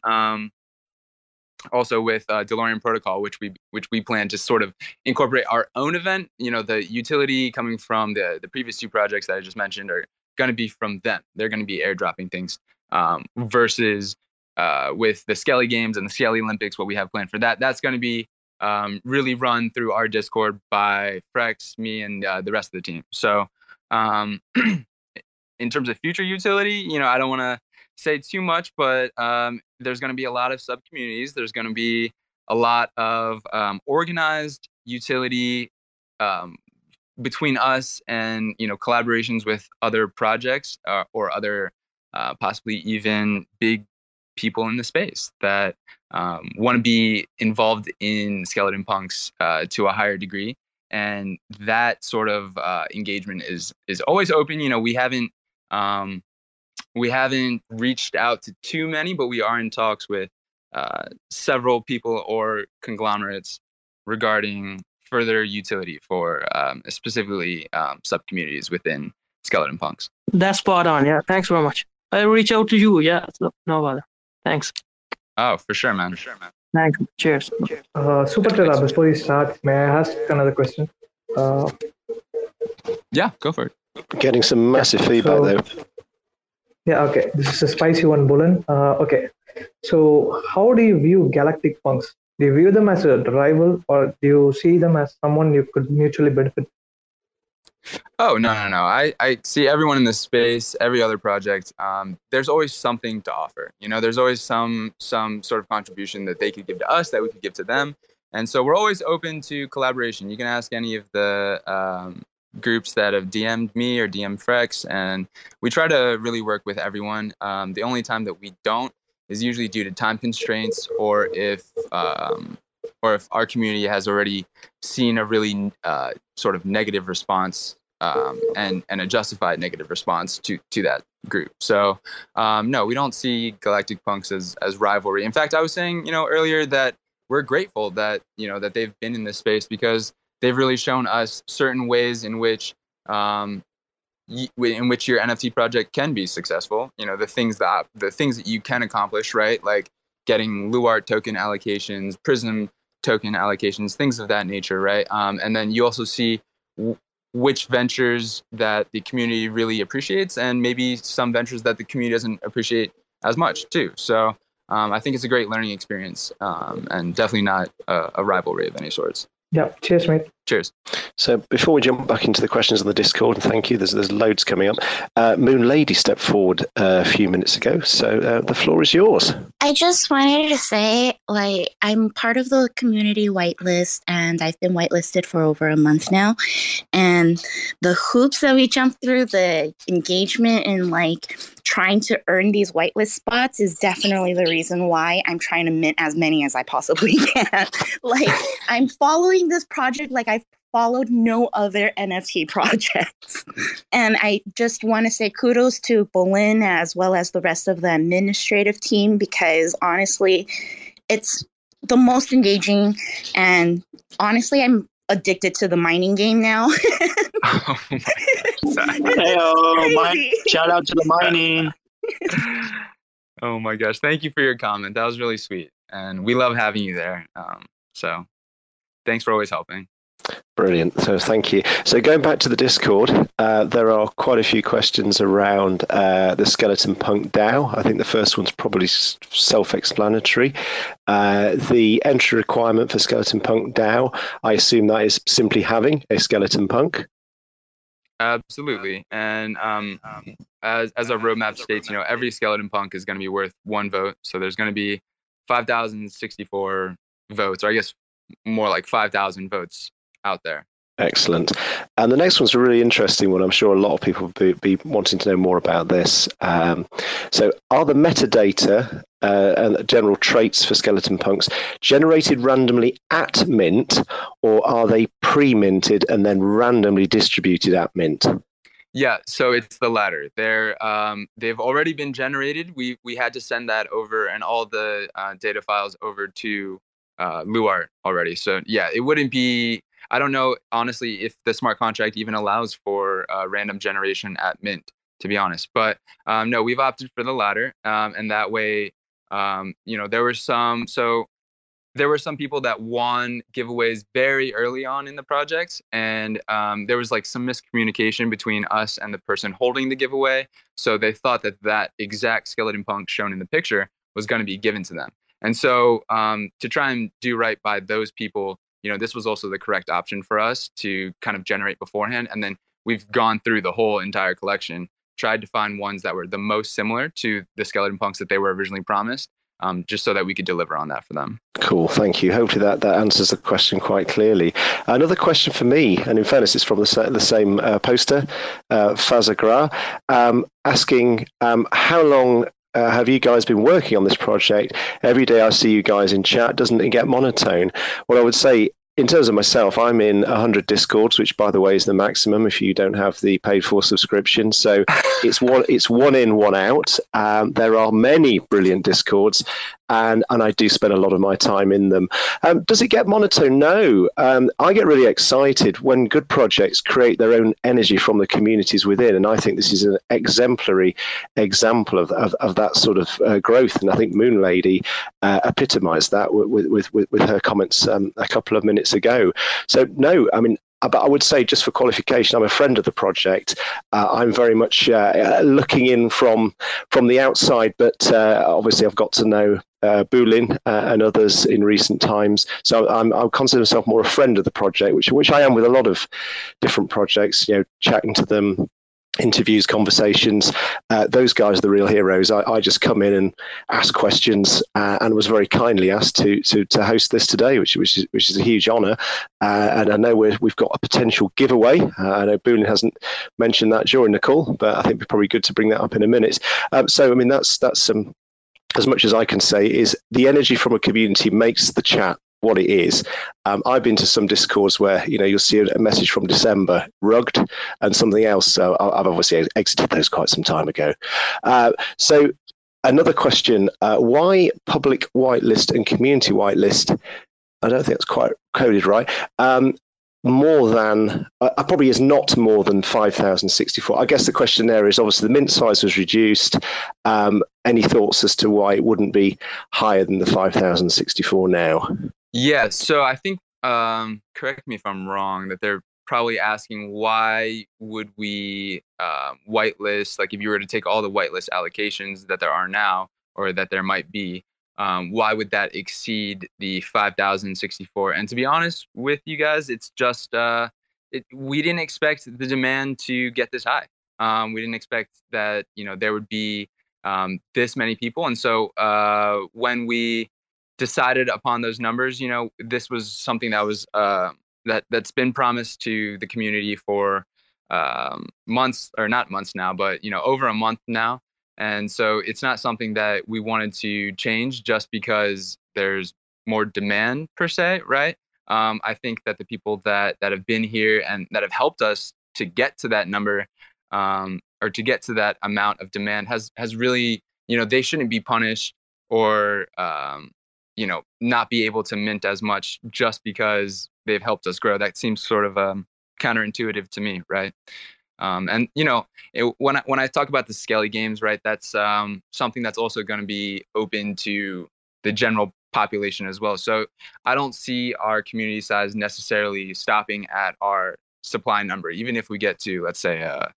also with DeLorean Protocol, which we plan to sort of incorporate our own event. The utility coming from the previous two projects that I just mentioned are going to be from them. They're going to be airdropping things versus with the Skelly Games and the Skelly Olympics, what we have planned for that's going to be really run through our Discord by Frex, me, and the rest of the team. So in terms of future utility, I don't want to say too much, but there's going to be a lot of sub communities. There's going to be a lot of organized utility between us and collaborations with other projects or other possibly even big people in the space that want to be involved in Skeleton Punks to a higher degree. And that sort of engagement is always open. We haven't reached out to too many, but we are in talks with several people or conglomerates regarding further utility for specifically sub-communities within Skeleton Punks.
That's spot on. Yeah, thanks very much. I'll reach out to you. Yeah, no bother. Thanks.
Oh, for sure, man.
Thanks. Cheers.
Super Terra, before you start, may I ask another question?
Yeah, go for it.
Getting some massive feedback though.
Yeah, okay. This is a spicy one, Bullen. Okay. So how do you view Galactic Punks? Do you view them as a rival, or do you see them as someone you could mutually benefit?
Oh, no. I see everyone in this space, every other project. There's always something to offer. There's always some sort of contribution that they could give to us that we could give to them. And so we're always open to collaboration. You can ask any of the groups that have DM'd me or DM'd Frex, and we try to really work with everyone. The only time that we don't is usually due to time constraints, or if our community has already seen a really sort of negative response and a justified negative response to that group. So no, we don't see Galactic Punks as rivalry. In fact, I was saying earlier that we're grateful that that they've been in this space, because they've really shown us certain ways in which your NFT project can be successful. The things that you can accomplish, right? Like getting LuArt token allocations, Prism token allocations, things of that nature, right? And then you also see which ventures that the community really appreciates, and maybe some ventures that the community doesn't appreciate as much too. So I think it's a great learning experience, and definitely not a rivalry of any sorts.
Yeah, cheers, mate.
Cheers.
So before we jump back into the questions on the Discord, and thank you, there's loads coming up. Moon Lady stepped forward a few minutes ago, so the floor is yours.
I just wanted to say, I'm part of the community whitelist, and I've been whitelisted for over a month now. And the hoops that we jump through, the engagement and trying to earn these whitelist spots is definitely the reason why I'm trying to mint as many as I possibly can. I'm following this project. I've followed no other NFT projects. And I just want to say kudos to Bolin as well as the rest of the administrative team, because honestly, it's the most engaging. And honestly, I'm addicted to the mining game now.
Oh my
Hey, shout out to the mining.
Oh my gosh. Thank you for your comment. That was really sweet. And we love having you there. So thanks for always helping.
Brilliant. So thank you. So going back to the Discord, there are quite a few questions around the Skeleton Punk DAO. I think the first one's probably self-explanatory. The entry requirement for Skeleton Punk DAO, I assume that is simply having a Skeleton Punk.
Absolutely. And as our roadmap states, every Skeleton Punk is going to be worth 1 vote. So there's going to be 5,064 votes, or I guess more like 5,000 votes out there.
Excellent. And the next one's a really interesting one. I'm sure a lot of people will be wanting to know more about this. So are the metadata and general traits for Skeleton Punks generated randomly at mint, or are they pre-minted and then randomly distributed at mint?
Yeah, so it's the latter. They've already been generated. We had to send that over and all the data files over to Luart already. So yeah, it wouldn't be, I don't know, honestly, if the smart contract even allows for random generation at mint, to be honest. But no, we've opted for the latter. And that way, there were some people that won giveaways very early on in the project. And there was like some miscommunication between us and the person holding the giveaway. So they thought that exact Skeleton Punk shown in the picture was going to be given to them. And so to try and do right by those people, this was also the correct option for us to kind of generate beforehand. And then we've gone through the whole entire collection, tried to find ones that were the most similar to the Skeleton Punks that they were originally promised, just so that we could deliver on that for them.
Cool, thank you. Hopefully that answers the question quite clearly. Another question for me, and in fairness, it's from the same poster, Fazagra, asking how long have you guys been working on this project? Every day I see you guys in chat. Doesn't it get monotone? Well, I would say, in terms of myself, I'm in 100 Discords, which, by the way, is the maximum if you don't have the paid-for subscription. So it's one in, one out. There are many brilliant Discords, and I do spend a lot of my time in them. Does it get monotone? No. I get really excited when good projects create their own energy from the communities within, and I think this is an exemplary example of that sort of growth. And I think Moon Lady epitomized that with her comments a couple of minutes ago. So no, I mean, but I would say, just for qualification, I'm a friend of the project. I'm very much looking in from the outside, but obviously I've got to know Bulin and others in recent times. So I consider myself more a friend of the project, which I am with a lot of different projects. Chatting to them, interviews, conversations. Those guys are the real heroes. I just come in and ask questions, and was very kindly asked to host this today, which is a huge honour. And I know we've got a potential giveaway. I know Boone hasn't mentioned that during the call, but I think it'd be probably good to bring that up in a minute. So I mean, that's as much as I can say is the energy from a community makes the chat what it is. I've been to some Discords where you'll see a message from December, rugged, and something else. So I've obviously exited those quite some time ago. So another question: why public whitelist and community whitelist? I don't think that's quite coded right. More than probably is not more than 5,064. I guess the question there is, obviously the mint size was reduced. Any thoughts as to why it wouldn't be higher than the 5,064 now?
Yeah, so I think, correct me if I'm wrong, that they're probably asking why would we whitelist, like if you were to take all the whitelist allocations that there are now, or that there might be, why would that exceed the 5,064? And to be honest with you guys, it's just, we didn't expect the demand to get this high. We didn't expect that, there would be this many people. And so when we decided upon those numbers, this was something that was that's been promised to the community for months, or not months now, but over a month now. And so it's not something that we wanted to change just because there's more demand per se, right? I think that the people that have been here and that have helped us to get to that number, or to get to that amount of demand has really, they shouldn't be punished or, not be able to mint as much just because they've helped us grow. That seems sort of counterintuitive to me, right? And when I talk about the Skelly games, right, that's something that's also going to be open to the general population as well. So I don't see our community size necessarily stopping at our supply number, even if we get to, let's say, a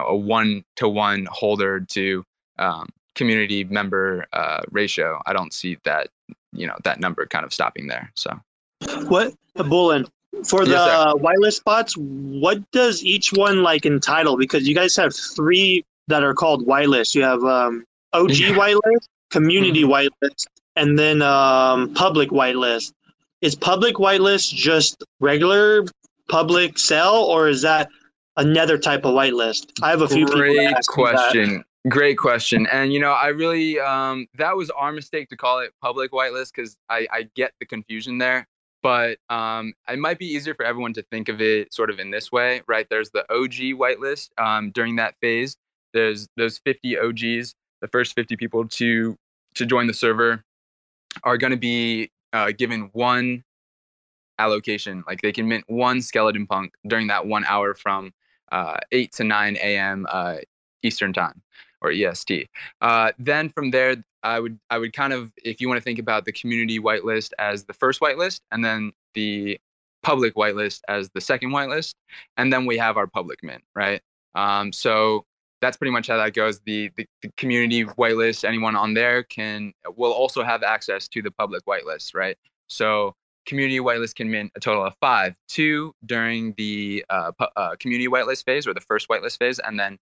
1-to-1 holder to community member ratio. I don't see that, that number kind of stopping there. So
what, Bullen, for the whitelist spots, what does each one entitle? Because you guys have 3 that are called whitelist. You have OG whitelist, community whitelist, and then public whitelist. Is public whitelist just regular public sell, or is that another type of whitelist? I have a few people that ask
question.
That.
Great question. And, I really, that was our mistake to call it public whitelist, because I get the confusion there. But it might be easier for everyone to think of it sort of in this way, right? There's the OG whitelist. During that phase, there's those 50 OGs, the first 50 people to join the server are going to be given one allocation. Like, they can mint one skeleton punk during that 1 hour from 8 to 9 a.m. Eastern time, or EST. Then from there, I would kind of, if you want to think about the community whitelist as the first whitelist, and then the public whitelist as the second whitelist, and then we have our public mint, right? So that's pretty much how that goes. The community whitelist, anyone on there will also have access to the public whitelist, right? So community whitelist can mint a total of 5, 2 during the community whitelist phase, or the first whitelist phase, and then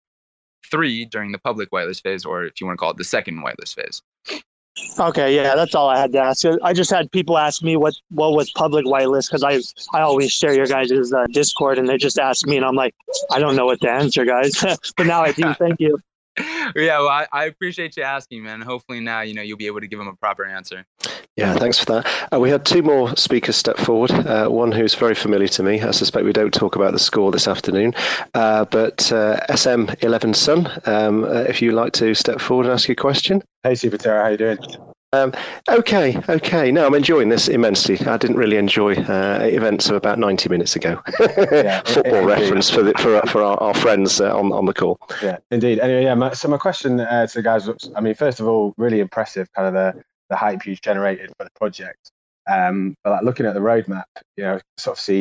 3 during the public whitelist phase, or if you want to call it the second whitelist phase.
Okay, yeah, that's all I had to ask. I just had people ask me what was public whitelist, because I always share your guys' Discord, and they just ask me, and I'm like, I don't know what to answer, guys. But now I do. Thank you.
Yeah, well, I appreciate you asking, man. Hopefully now, you'll be able to give them a proper answer.
Yeah, thanks for that. We had 2 more speakers step forward. One who's very familiar to me. I suspect we don't talk about the score this afternoon. But SM11 Sun, if you'd like to step forward and ask your question.
Hey, Super Terra, how you doing?
Okay. No, I'm enjoying this immensely. I didn't really enjoy events of about 90 minutes ago. Yeah, football reference for our friends on the call.
Yeah, indeed. Anyway, yeah. So my question to the guys was, I mean, first of all, really impressive, kind of the hype you've generated for the project. But looking at the roadmap, sort of see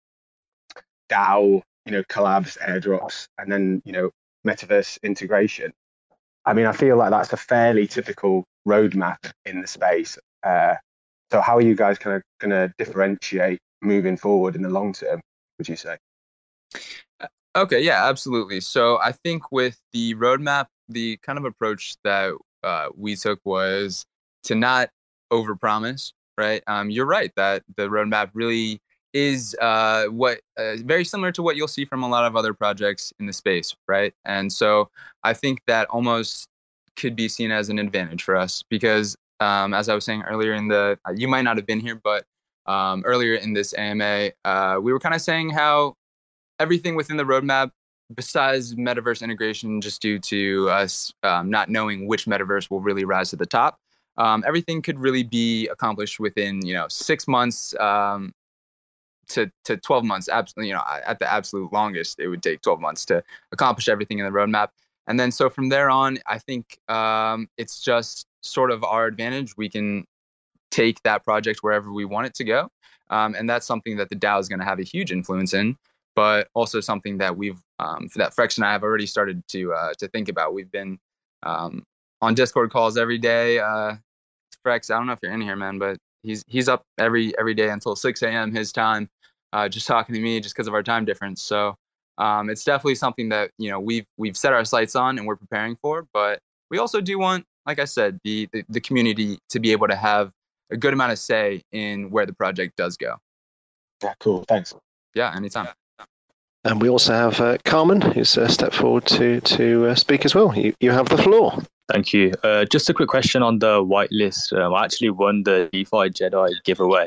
DAO, collabs, airdrops, and then metaverse integration. I mean, I feel like that's a fairly typical roadmap in the space. So how are you guys kind of going to differentiate moving forward in the long term, would you say?
Okay, yeah, absolutely. So I think with the roadmap, the kind of approach that we took was to not overpromise, right? You're right that the roadmap really is very similar to what you'll see from a lot of other projects in the space, right? And so I think that almost could be seen as an advantage for us, because as I was saying earlier you might not have been here, but earlier in this AMA, we were kind of saying how everything within the roadmap, besides metaverse integration, just due to us not knowing which metaverse will really rise to the top, everything could really be accomplished within 6 months to 12 months. Absolutely, at the absolute longest, it would take 12 months to accomplish everything in the roadmap. And then so from there on, I think it's just sort of our advantage. We can take that project wherever we want it to go. And that's something that the DAO is going to have a huge influence in, but also something that that Frex and I have already started to think about. We've been on Discord calls every day. Frex, I don't know if you're in here, man, but he's up every day until 6 a.m. his time, just talking to me, just because of our time difference. So it's definitely something that we've set our sights on and we're preparing for. But we also do want, like I said, the community to be able to have a good amount of say in where the project does go.
Yeah, cool. Thanks.
Yeah, anytime.
And we also have Carmen, who's stepped forward to speak as well. You have the floor.
Thank you. Just a quick question on the whitelist. I actually won the DeFi Jedi giveaway.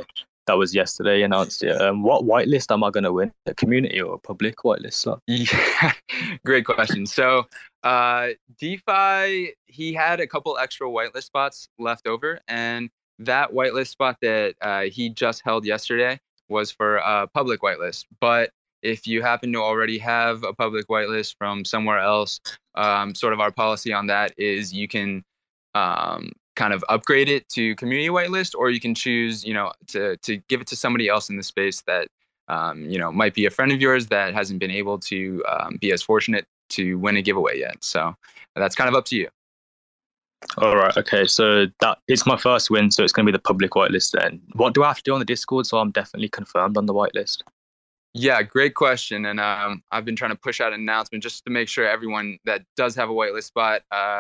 that was yesterday announced. Yeah. What whitelist am I going to win? A community or a public whitelist slot?
Yeah, great question. So DeFi, he had a couple extra whitelist spots left over, and that whitelist spot that he just held yesterday was for a public whitelist. But if you happen to already have a public whitelist from somewhere else, sort of our policy on that is you can kind of upgrade it to community whitelist, or you can choose, to give it to somebody else in the space that, might be a friend of yours that hasn't been able to be as fortunate to win a giveaway yet. So that's kind of up to you.
All right. Okay. So that it's my first win. So it's going to be the public whitelist then. What do I have to do on the Discord so I'm definitely confirmed on the whitelist?
Yeah, great question. And I've been trying to push out an announcement just to make sure everyone that does have a whitelist spot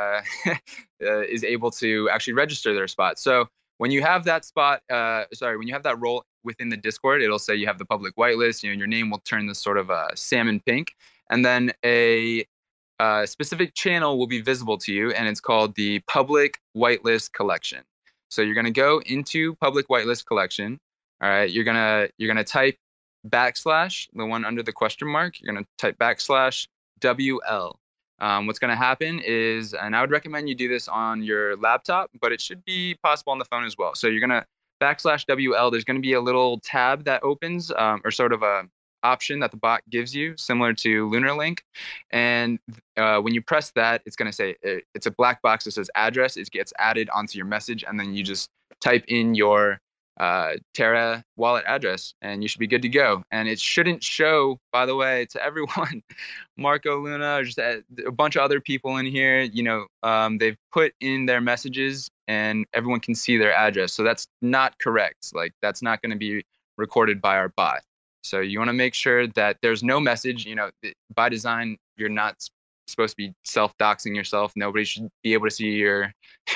is able to actually register their spot. So when you have that spot, when you have that role within the Discord, it'll say you have the public whitelist. Your name will turn this sort of salmon pink, and then a specific channel will be visible to you, and it's called the Public Whitelist Collection. So you're going to go into Public Whitelist Collection. All right, you're gonna type / the one under the question mark. You're going to type / WL. What's going to happen is, and I would recommend you do this on your laptop, but it should be possible on the phone as well. So you're going to / WL. There's going to be a little tab that opens, or sort of a option that the bot gives you, similar to Lunarlink. And when you press that, it's going to say, it's a black box that says address. It gets added onto your message, and then you just type in your Terra wallet address, and you should be good to go. And it shouldn't show, by the way, to everyone, Marco, Luna, just a bunch of other people in here, they've put in their messages and everyone can see their address. So that's not correct. Like, that's not going to be recorded by our bot. So you want to make sure that there's no message. By design, you're not supposed to be self-doxing yourself. Nobody should be able to see your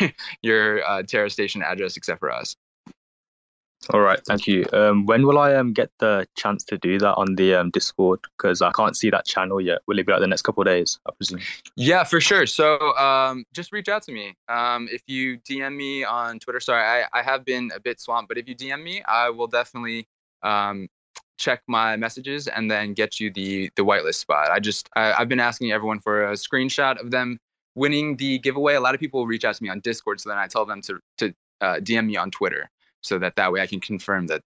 Terra Station address except for us.
All right, thank you. When will I get the chance to do that on the Discord? Because I can't see that channel yet. Will it be like the next couple of days, I presume?
Yeah, for sure. So just reach out to me. If you DM me on Twitter, sorry, I have been a bit swamped, but if you DM me, I will definitely check my messages and then get you the whitelist spot. I've been asking everyone for a screenshot of them winning the giveaway. A lot of people reach out to me on Discord, so then I tell them to DM me on Twitter, so that way I can confirm that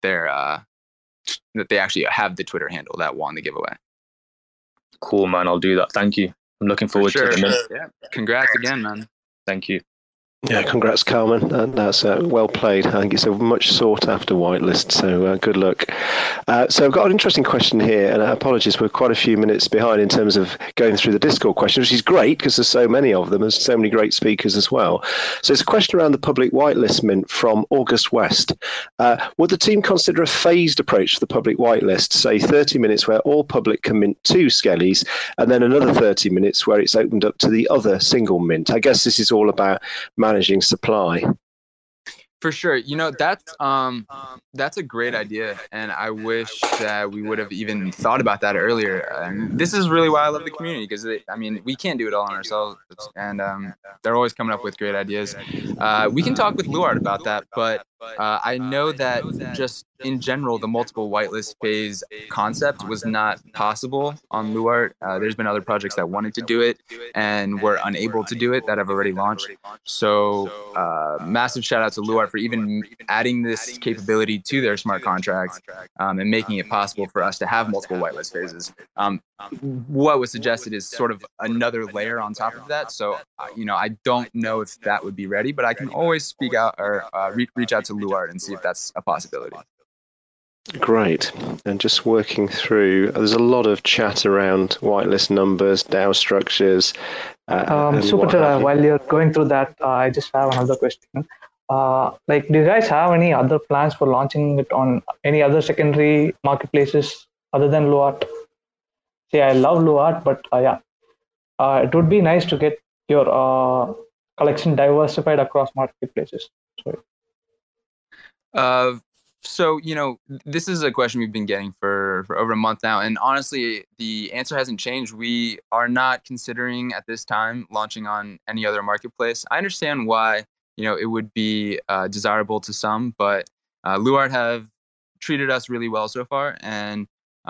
that they actually have the Twitter handle that won the giveaway.
Cool, man. I'll do that. Thank you. I'm looking forward to it.
Yeah. Congrats again, man.
Thank you.
Yeah, congrats, Carmen. That's well played. I think it's a much sought after whitelist, so good luck. So I've got an interesting question here, and apologies, we're quite a few minutes behind in terms of going through the Discord questions, which is great because there's so many of them. There's so many great speakers as well. So it's a question around the public whitelist mint from August West. Would the team consider a phased approach to the public whitelist, say 30 minutes where all public can mint 2 skellies, and then another 30 minutes where it's opened up to the other single mint? I guess this is all about managing supply.
For sure. That's a great idea. And I wish that we would have even thought about that earlier. And this is really why I love the community, because we can't do it all on ourselves. And they're always coming up with great ideas. We can talk with Luart about that, but I know that just in general, the multiple whitelist phase concept was not possible on Luart. There's been other projects that wanted to do it and were unable to do it that have already launched. So massive shout out to Luart for even adding this capability to their smart contract and making it possible for us to have multiple whitelist phases. What was suggested is sort of another layer on top of that. So, I don't know if that would be ready, but I can always speak out or reach out to Luart and see if that's a possibility.
Great. And just working through, there's a lot of chat around whitelist numbers, DAO structures.
Super, while you're going through that, I just have another question. Do you guys have any other plans for launching it on any other secondary marketplaces other than Luart? See, I love Luart, but it would be nice to get your collection diversified across marketplaces.
So, this is a question we've been getting for over a month now. And honestly, the answer hasn't changed. We are not considering at this time launching on any other marketplace. I understand why, it would be desirable to some, but Luart have treated us really well so far, and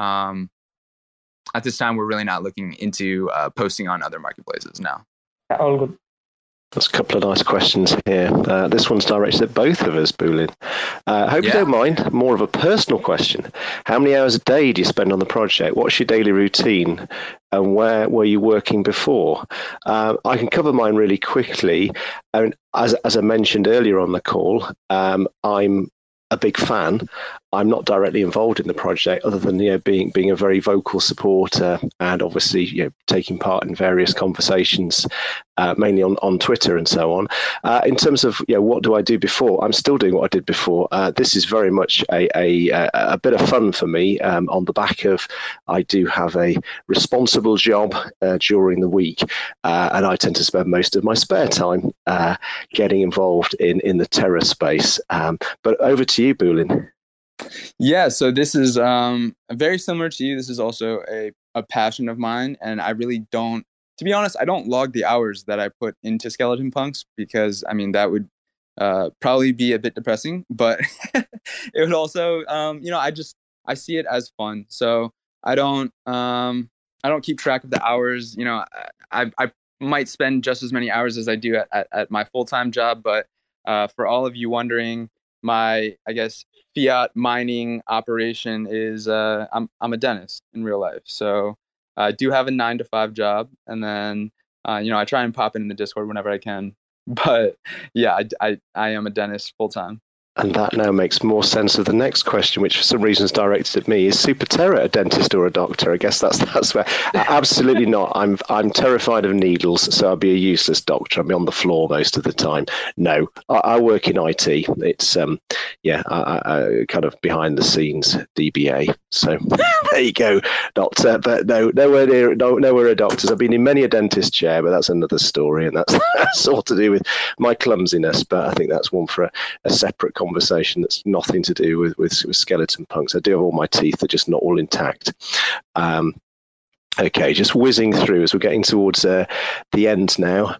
at this time, we're really not looking into posting on other marketplaces now.
All good.
There's a couple of nice questions here. This one's directed at both of us, Bulin. Hope you don't mind. More of a personal question. How many hours a day do you spend on the project? What's your daily routine? And where were you working before? I can cover mine really quickly. And as I mentioned earlier on the call, I'm a big fan. I'm not directly involved in the project, other than being a very vocal supporter and obviously taking part in various conversations, mainly on Twitter and so on. In terms of what do I do before, I'm still doing what I did before. This is very much a bit of fun for me. On the back of, I do have a responsible job during the week, and I tend to spend most of my spare time getting involved in the Terra space. But over to you, Bulin.
Yeah, so this is very similar to you. This is also a passion of mine, and I really don't, to be honest, I don't log the hours that I put into Skeleton Punks, because I mean that would probably be a bit depressing, but it would also I see it as fun. So I don't keep track of the hours. I might spend just as many hours as I do at my full-time job, but for all of you wondering, my, I guess, fiat mining operation is I'm a dentist in real life. So I do have a 9-to-5 job, and then I try and pop in the Discord whenever I can. But yeah, I am a dentist full time.
And that now makes more sense of the next question, which for some reason is directed at me. Is Super Terra a dentist or a doctor? I guess that's where. Absolutely not. I'm terrified of needles, so I'll be a useless doctor. I'll be on the floor most of the time. No, I work in IT. It's I kind of behind the scenes DBA. So there you go, doctor. But no, nowhere a doctor's. I've been in many a dentist chair, but that's another story, and that's all to do with my clumsiness. But I think that's one for a separate conversation that's nothing to do with Skeleton Punks. I do have all my teeth, they're just not all intact. Okay, just whizzing through as we're getting towards the end now.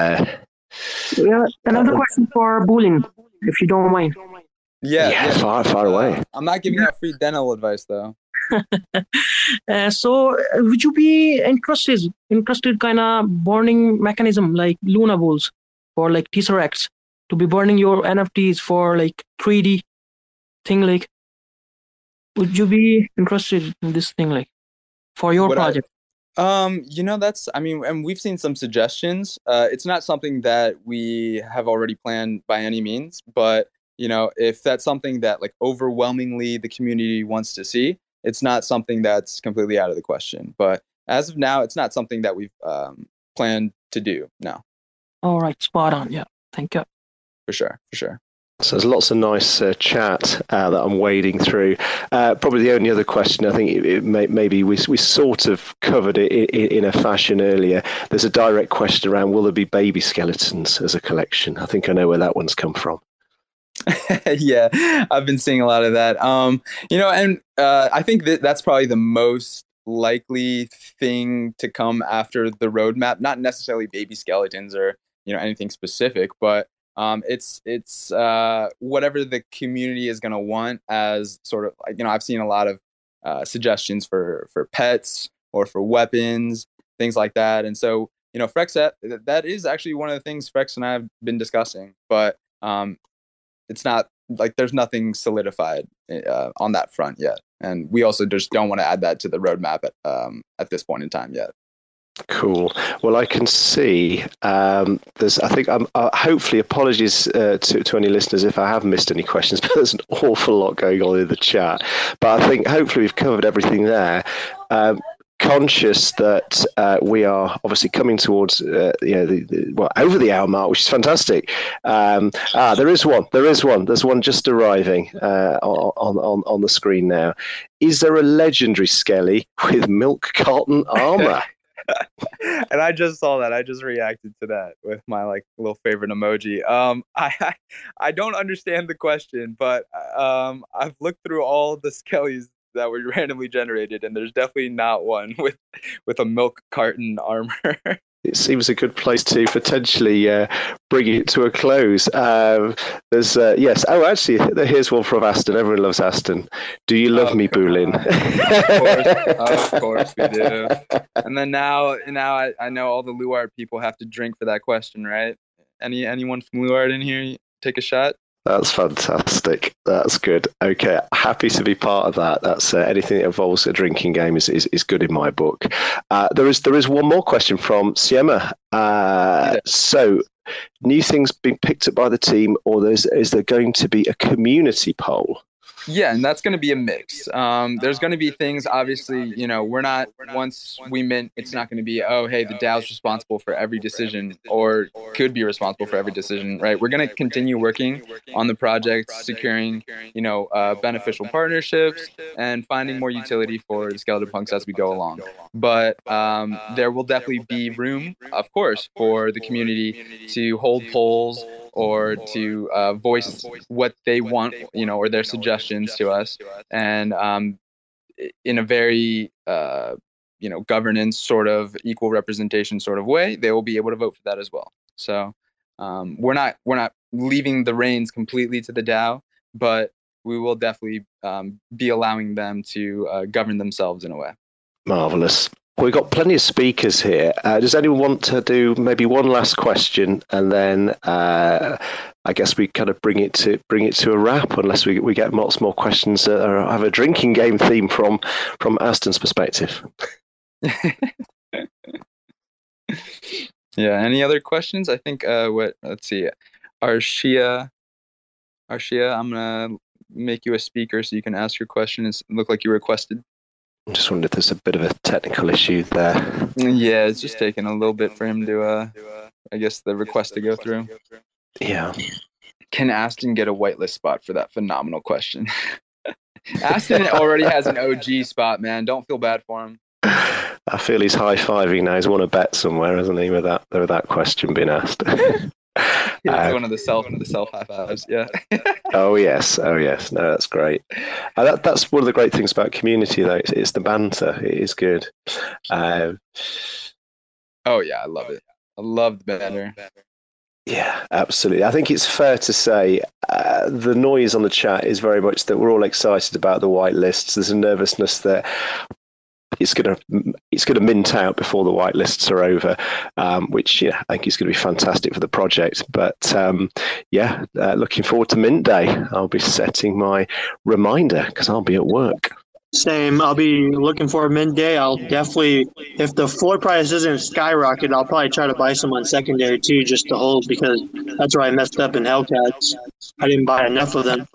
Another question for Bulin, if you don't mind.
Yeah.
Far away.
I'm not giving out free dental advice though.
So would you be interested kind of burning mechanism like Luna Bulls or like Tesseracts to be burning your NFTs for like 3D thing? Like, would you be interested in this thing like for your project?
And we've seen some suggestions. It's not something that we have already planned by any means, but if that's something that like overwhelmingly the community wants to see, it's not something that's completely out of the question. But as of now, it's not something that we've planned to do. No.
All right, spot on. Yeah, thank you.
For sure.
So there's lots of nice chat that I'm wading through. Probably the only other question, I think maybe we sort of covered it in a fashion earlier. There's a direct question around, will there be baby skeletons as a collection? I think I know where that one's come from.
Yeah, I've been seeing a lot of that. I think that's probably the most likely thing to come after the roadmap. Not necessarily baby skeletons or anything specific, but it's whatever the community is going to want, as sort of like, I've seen a lot of suggestions for pets or for weapons, things like that. And so, Frex, that is actually one of the things Frex and I have been discussing, but it's not like there's nothing solidified on that front yet. And we also just don't want to add that to the roadmap at this point in time yet.
Cool. Well, I can see there's, I think, hopefully, apologies to any listeners if I have missed any questions, but there's an awful lot going on in the chat. But I think hopefully we've covered everything there. Conscious that we are obviously coming towards over the hour mark, which is fantastic. There is one. There's one just arriving on the screen now. Is there a legendary Skelly with milk carton armor?
And I just saw that. I just reacted to that with my little favorite emoji. I don't understand the question, but I've looked through all the Skellies that were randomly generated, and there's definitely not one with a milk carton armor.
it seems a good place to potentially bring it to a close. There's yes. Oh, actually, here's one from Aston. Everyone loves Aston. Do you love me, Boolin?
Of course we do. And then now I know all the Luart people have to drink for that question, right? Anyone from Luart in here? Take a shot.
That's fantastic. That's good. Okay, happy to be part of that. That's anything that involves a drinking game is good in my book. There is one more question from Siema. So, new things being picked up by the team, or is there going to be a community poll?
Yeah, and that's going to be a mix. There's going to be things, obviously, we're not, once we mint, it's not going to be, oh, hey, the DAO's responsible for every decision or could be responsible for every decision, right? We're going to continue working on the project, securing, beneficial partnerships and finding more utility for the Skeleton Punks as we go along. But there will definitely be room, of course, for the community to hold polls or to voice what they want, or their suggestions to us. And in a very, governance sort of equal representation sort of way, they will be able to vote for that as well. So we're not leaving the reins completely to the DAO, but we will definitely be allowing them to govern themselves in a way.
Marvelous. We've got plenty of speakers here. Does anyone want to do maybe one last question, and then I guess we kind of bring it to a wrap, unless we get lots more questions that have a drinking game theme from Aston's perspective.
Yeah. Any other questions? I think let's see. Arshia, I'm gonna make you a speaker so you can ask your question. It looked like you requested.
I just wondered if there's a bit of a technical issue there.
Yeah, it's just taking a little bit for him to, I guess, the request to go through.
Yeah.
Can Aston get a whitelist spot for that phenomenal question? Aston already has an OG spot, man. Don't feel bad for him.
I feel he's high-fiving now. He's won a bet somewhere, hasn't he, with that question being asked.
It's one of the self high fives, yeah.
Oh yes. No, that's great. That's one of the great things about community, though. It's the banter. It is good.
Oh yeah, I love it. I love the banter.
Yeah, absolutely. I think it's fair to say the noise on the chat is very much that we're all excited about the whitelists. There's a nervousness that it's going to mint out before the whitelists are over, which I think is going to be fantastic for the project. But looking forward to mint day. I'll be setting my reminder because I'll be at work.
Same. I'll be looking for mint day. I'll definitely, if the floor price doesn't skyrocket, I'll probably try to buy some on secondary too, just to hold, because that's where I messed up in Hellcats. I didn't buy enough of them.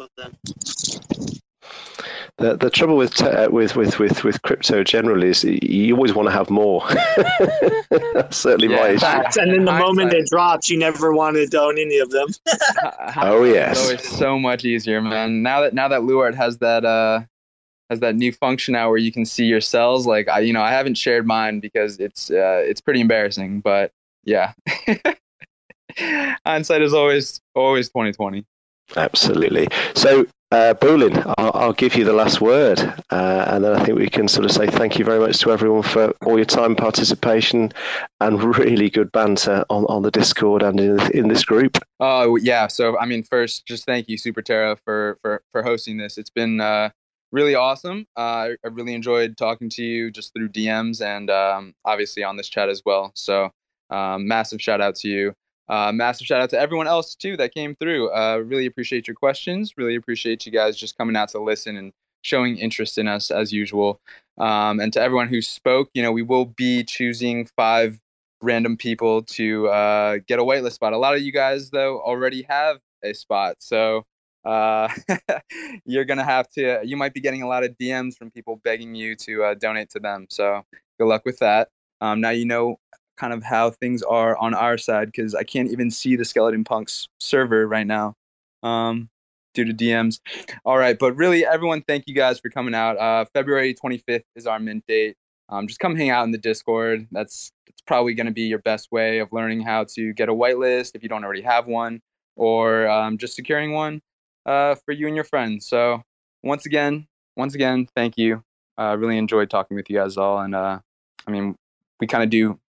The trouble with crypto generally is you always want to have more. That's certainly my issue.
And then the moment it drops, you never wanted to own any of them.
Oh yes,
it's always so much easier, man. Now that Luart has that new function now where you can see your cells. Like I haven't shared mine because it's pretty embarrassing. But yeah, hindsight is always 20/20.
Absolutely. So. Boolin, I'll give you the last word, and then I think we can sort of say thank you very much to everyone for all your time, participation, and really good banter on the Discord and in this group.
Oh yeah, so I mean, first, just thank you, Super Terra, for hosting this. It's been really awesome. I really enjoyed talking to you just through DMs and obviously on this chat as well. So massive shout out to you. Massive shout out to everyone else too that came through. Really appreciate your questions. Really appreciate you guys just coming out to listen and showing interest in us as usual. And to everyone who spoke, we will be choosing 5 random people to get a whitelist spot. A lot of you guys though already have a spot, so you're gonna have to. You might be getting a lot of DMs from people begging you to donate to them. So good luck with that. Now you know kind of how things are on our side, because I can't even see the Skeleton Punks server right now due to DMs. All right, but really, everyone, thank you guys for coming out. February 25th is our mint date. Just come hang out in the Discord. It's probably going to be your best way of learning how to get a whitelist if you don't already have one, or just securing one for you and your friends. So once again, thank you. Really enjoyed talking with you guys all, and I mean, we kind of do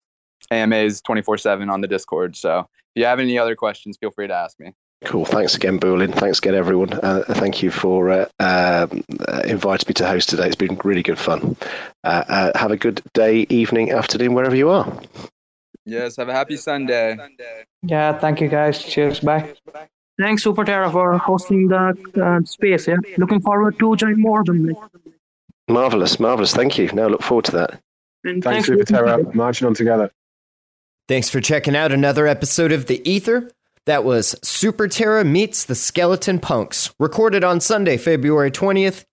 AMAs 24/7 on the Discord. So if you have any other questions, feel free to ask me.
Cool. Thanks again, Bulin. Thanks again, everyone. Thank you for inviting me to host today. It's been really good fun. Have a good day, evening, afternoon, wherever you are.
Yes, have a happy Sunday.
Yeah, thank you guys. Cheers. Bye.
Thanks, Super Terra, for hosting the space. Yeah, looking forward to join more of them.
Marvelous. Thank you. No, look forward to that.
And
Thanks, Super Terra. Marching on together.
Thanks for checking out another episode of The Ether. That was Super Terra Meets the Skeleton Punks, recorded on Sunday, February 20th,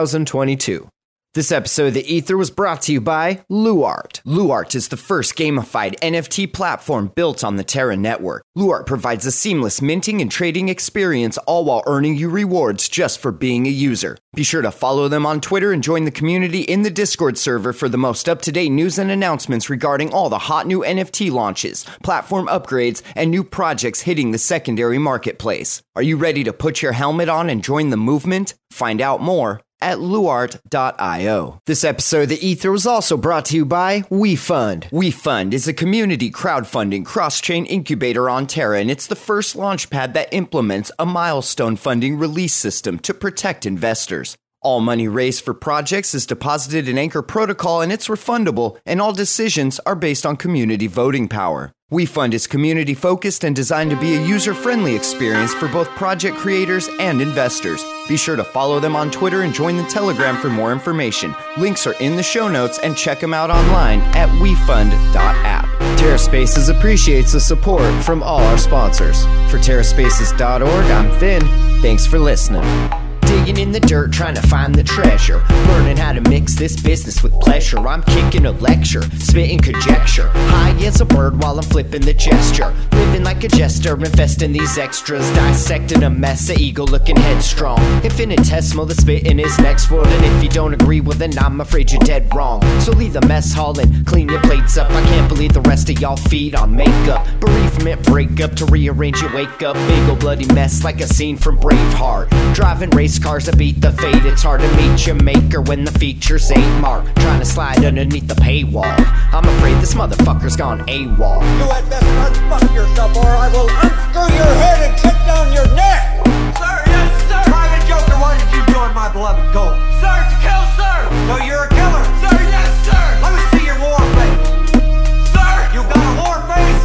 2022. This episode of The Ether was brought to you by Luart. Luart is the first gamified NFT platform built on the Terra network. Luart provides a seamless minting and trading experience, all while earning you rewards just for being a user. Be sure to follow them on Twitter and join the community in the Discord server for the most up-to-date news and announcements regarding all the hot new NFT launches, platform upgrades, and new projects hitting the secondary marketplace. Are you ready to put your helmet on and join the movement? Find out more at luart.io. This episode of The Ether was also brought to you by WeFund. WeFund is a community crowdfunding cross-chain incubator on Terra, and it's the first launchpad that implements a milestone funding release system to protect investors. All money raised for projects is deposited in Anchor Protocol, and it's refundable, and all decisions are based on community voting power. WeFund is community-focused and designed to be a user-friendly experience for both project creators and investors. Be sure to follow them on Twitter and join the Telegram for more information. Links are in the show notes, and check them out online at wefund.app. TerraSpaces appreciates the support from all our sponsors. For TerraSpaces.org, I'm Finn. Thanks for listening. Digging in the dirt, trying to find the treasure. Learning how to mix this business with pleasure. I'm kicking a lecture, spitting conjecture. High as a bird while I'm flipping the gesture. Living like a jester, investing these extras. Dissecting a mess, a ego looking headstrong. Infinitesimal, the spit in his next world. And if you don't agree, well then I'm afraid you're dead wrong. So leave the mess hall and clean your plates up. I can't believe the rest of y'all feed on makeup. Bereavement, breakup, to rearrange your wake up. Big ol' bloody mess like a scene from Braveheart. Driving race cars that beat the fate. It's hard to meet your maker when the features ain't marked. Trying to slide underneath the paywall. I'm afraid this motherfucker's gone AWOL.
You had best unfuck yourself or I will unscrew your head and cut down your neck! Sir, yes, sir! Private Joker, why did you join my beloved cult? Sir, to kill, sir! So you're a killer? Sir, yes, sir! Let me see your war face! Sir, you got a war face?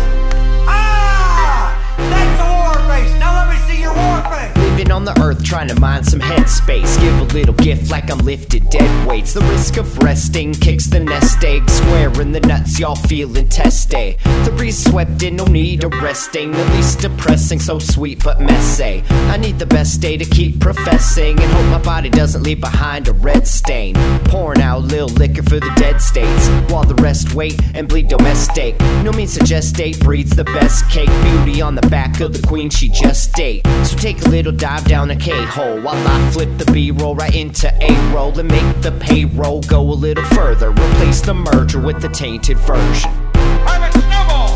Ah! That's a war face! Now let me see your war face!
Living on the earth, trying to mine some headspace. Give a little gift like I'm lifted dead weights. The risk of resting kicks the nest egg. Square in the nuts, y'all feeling testy. The breeze swept in, no need of resting. The least depressing, so sweet but messy. I need the best day to keep professing and hope my body doesn't leave behind a red stain. Pouring out little liquor for the dead states, while the rest wait and bleed domestic. No means to gestate breeds the best cake. Beauty on the back of the queen she just ate. So take a little dive down a K-hole while I flip the B-roll right into A-roll and make the payroll go a little further. Replace the merger with the tainted version.
Private Snowball!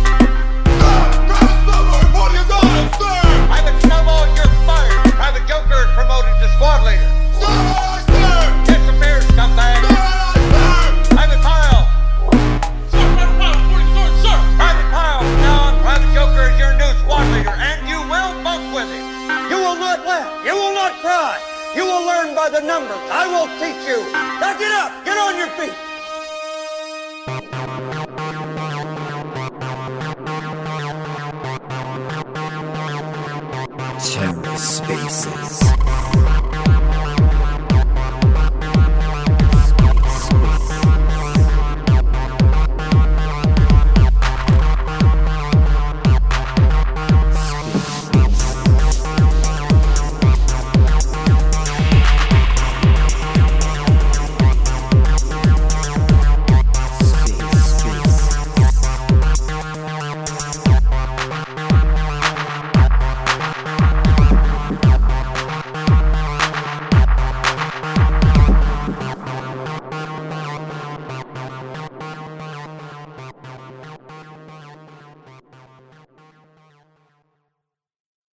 Private Snowball, report is on, sir! Private Snowball, you're fired! Private Joker is promoted to squad leader. Sir! Disappear, scumbag! Private Pile! Sir, Private Pile, reporting, sir! Private Pile, now on, Private Joker is your new squad leader, and you will bunk with him. You will not laugh. You will not cry. You will learn by the numbers. I will teach you. Now get up. Get on your feet.
TerraSpaces.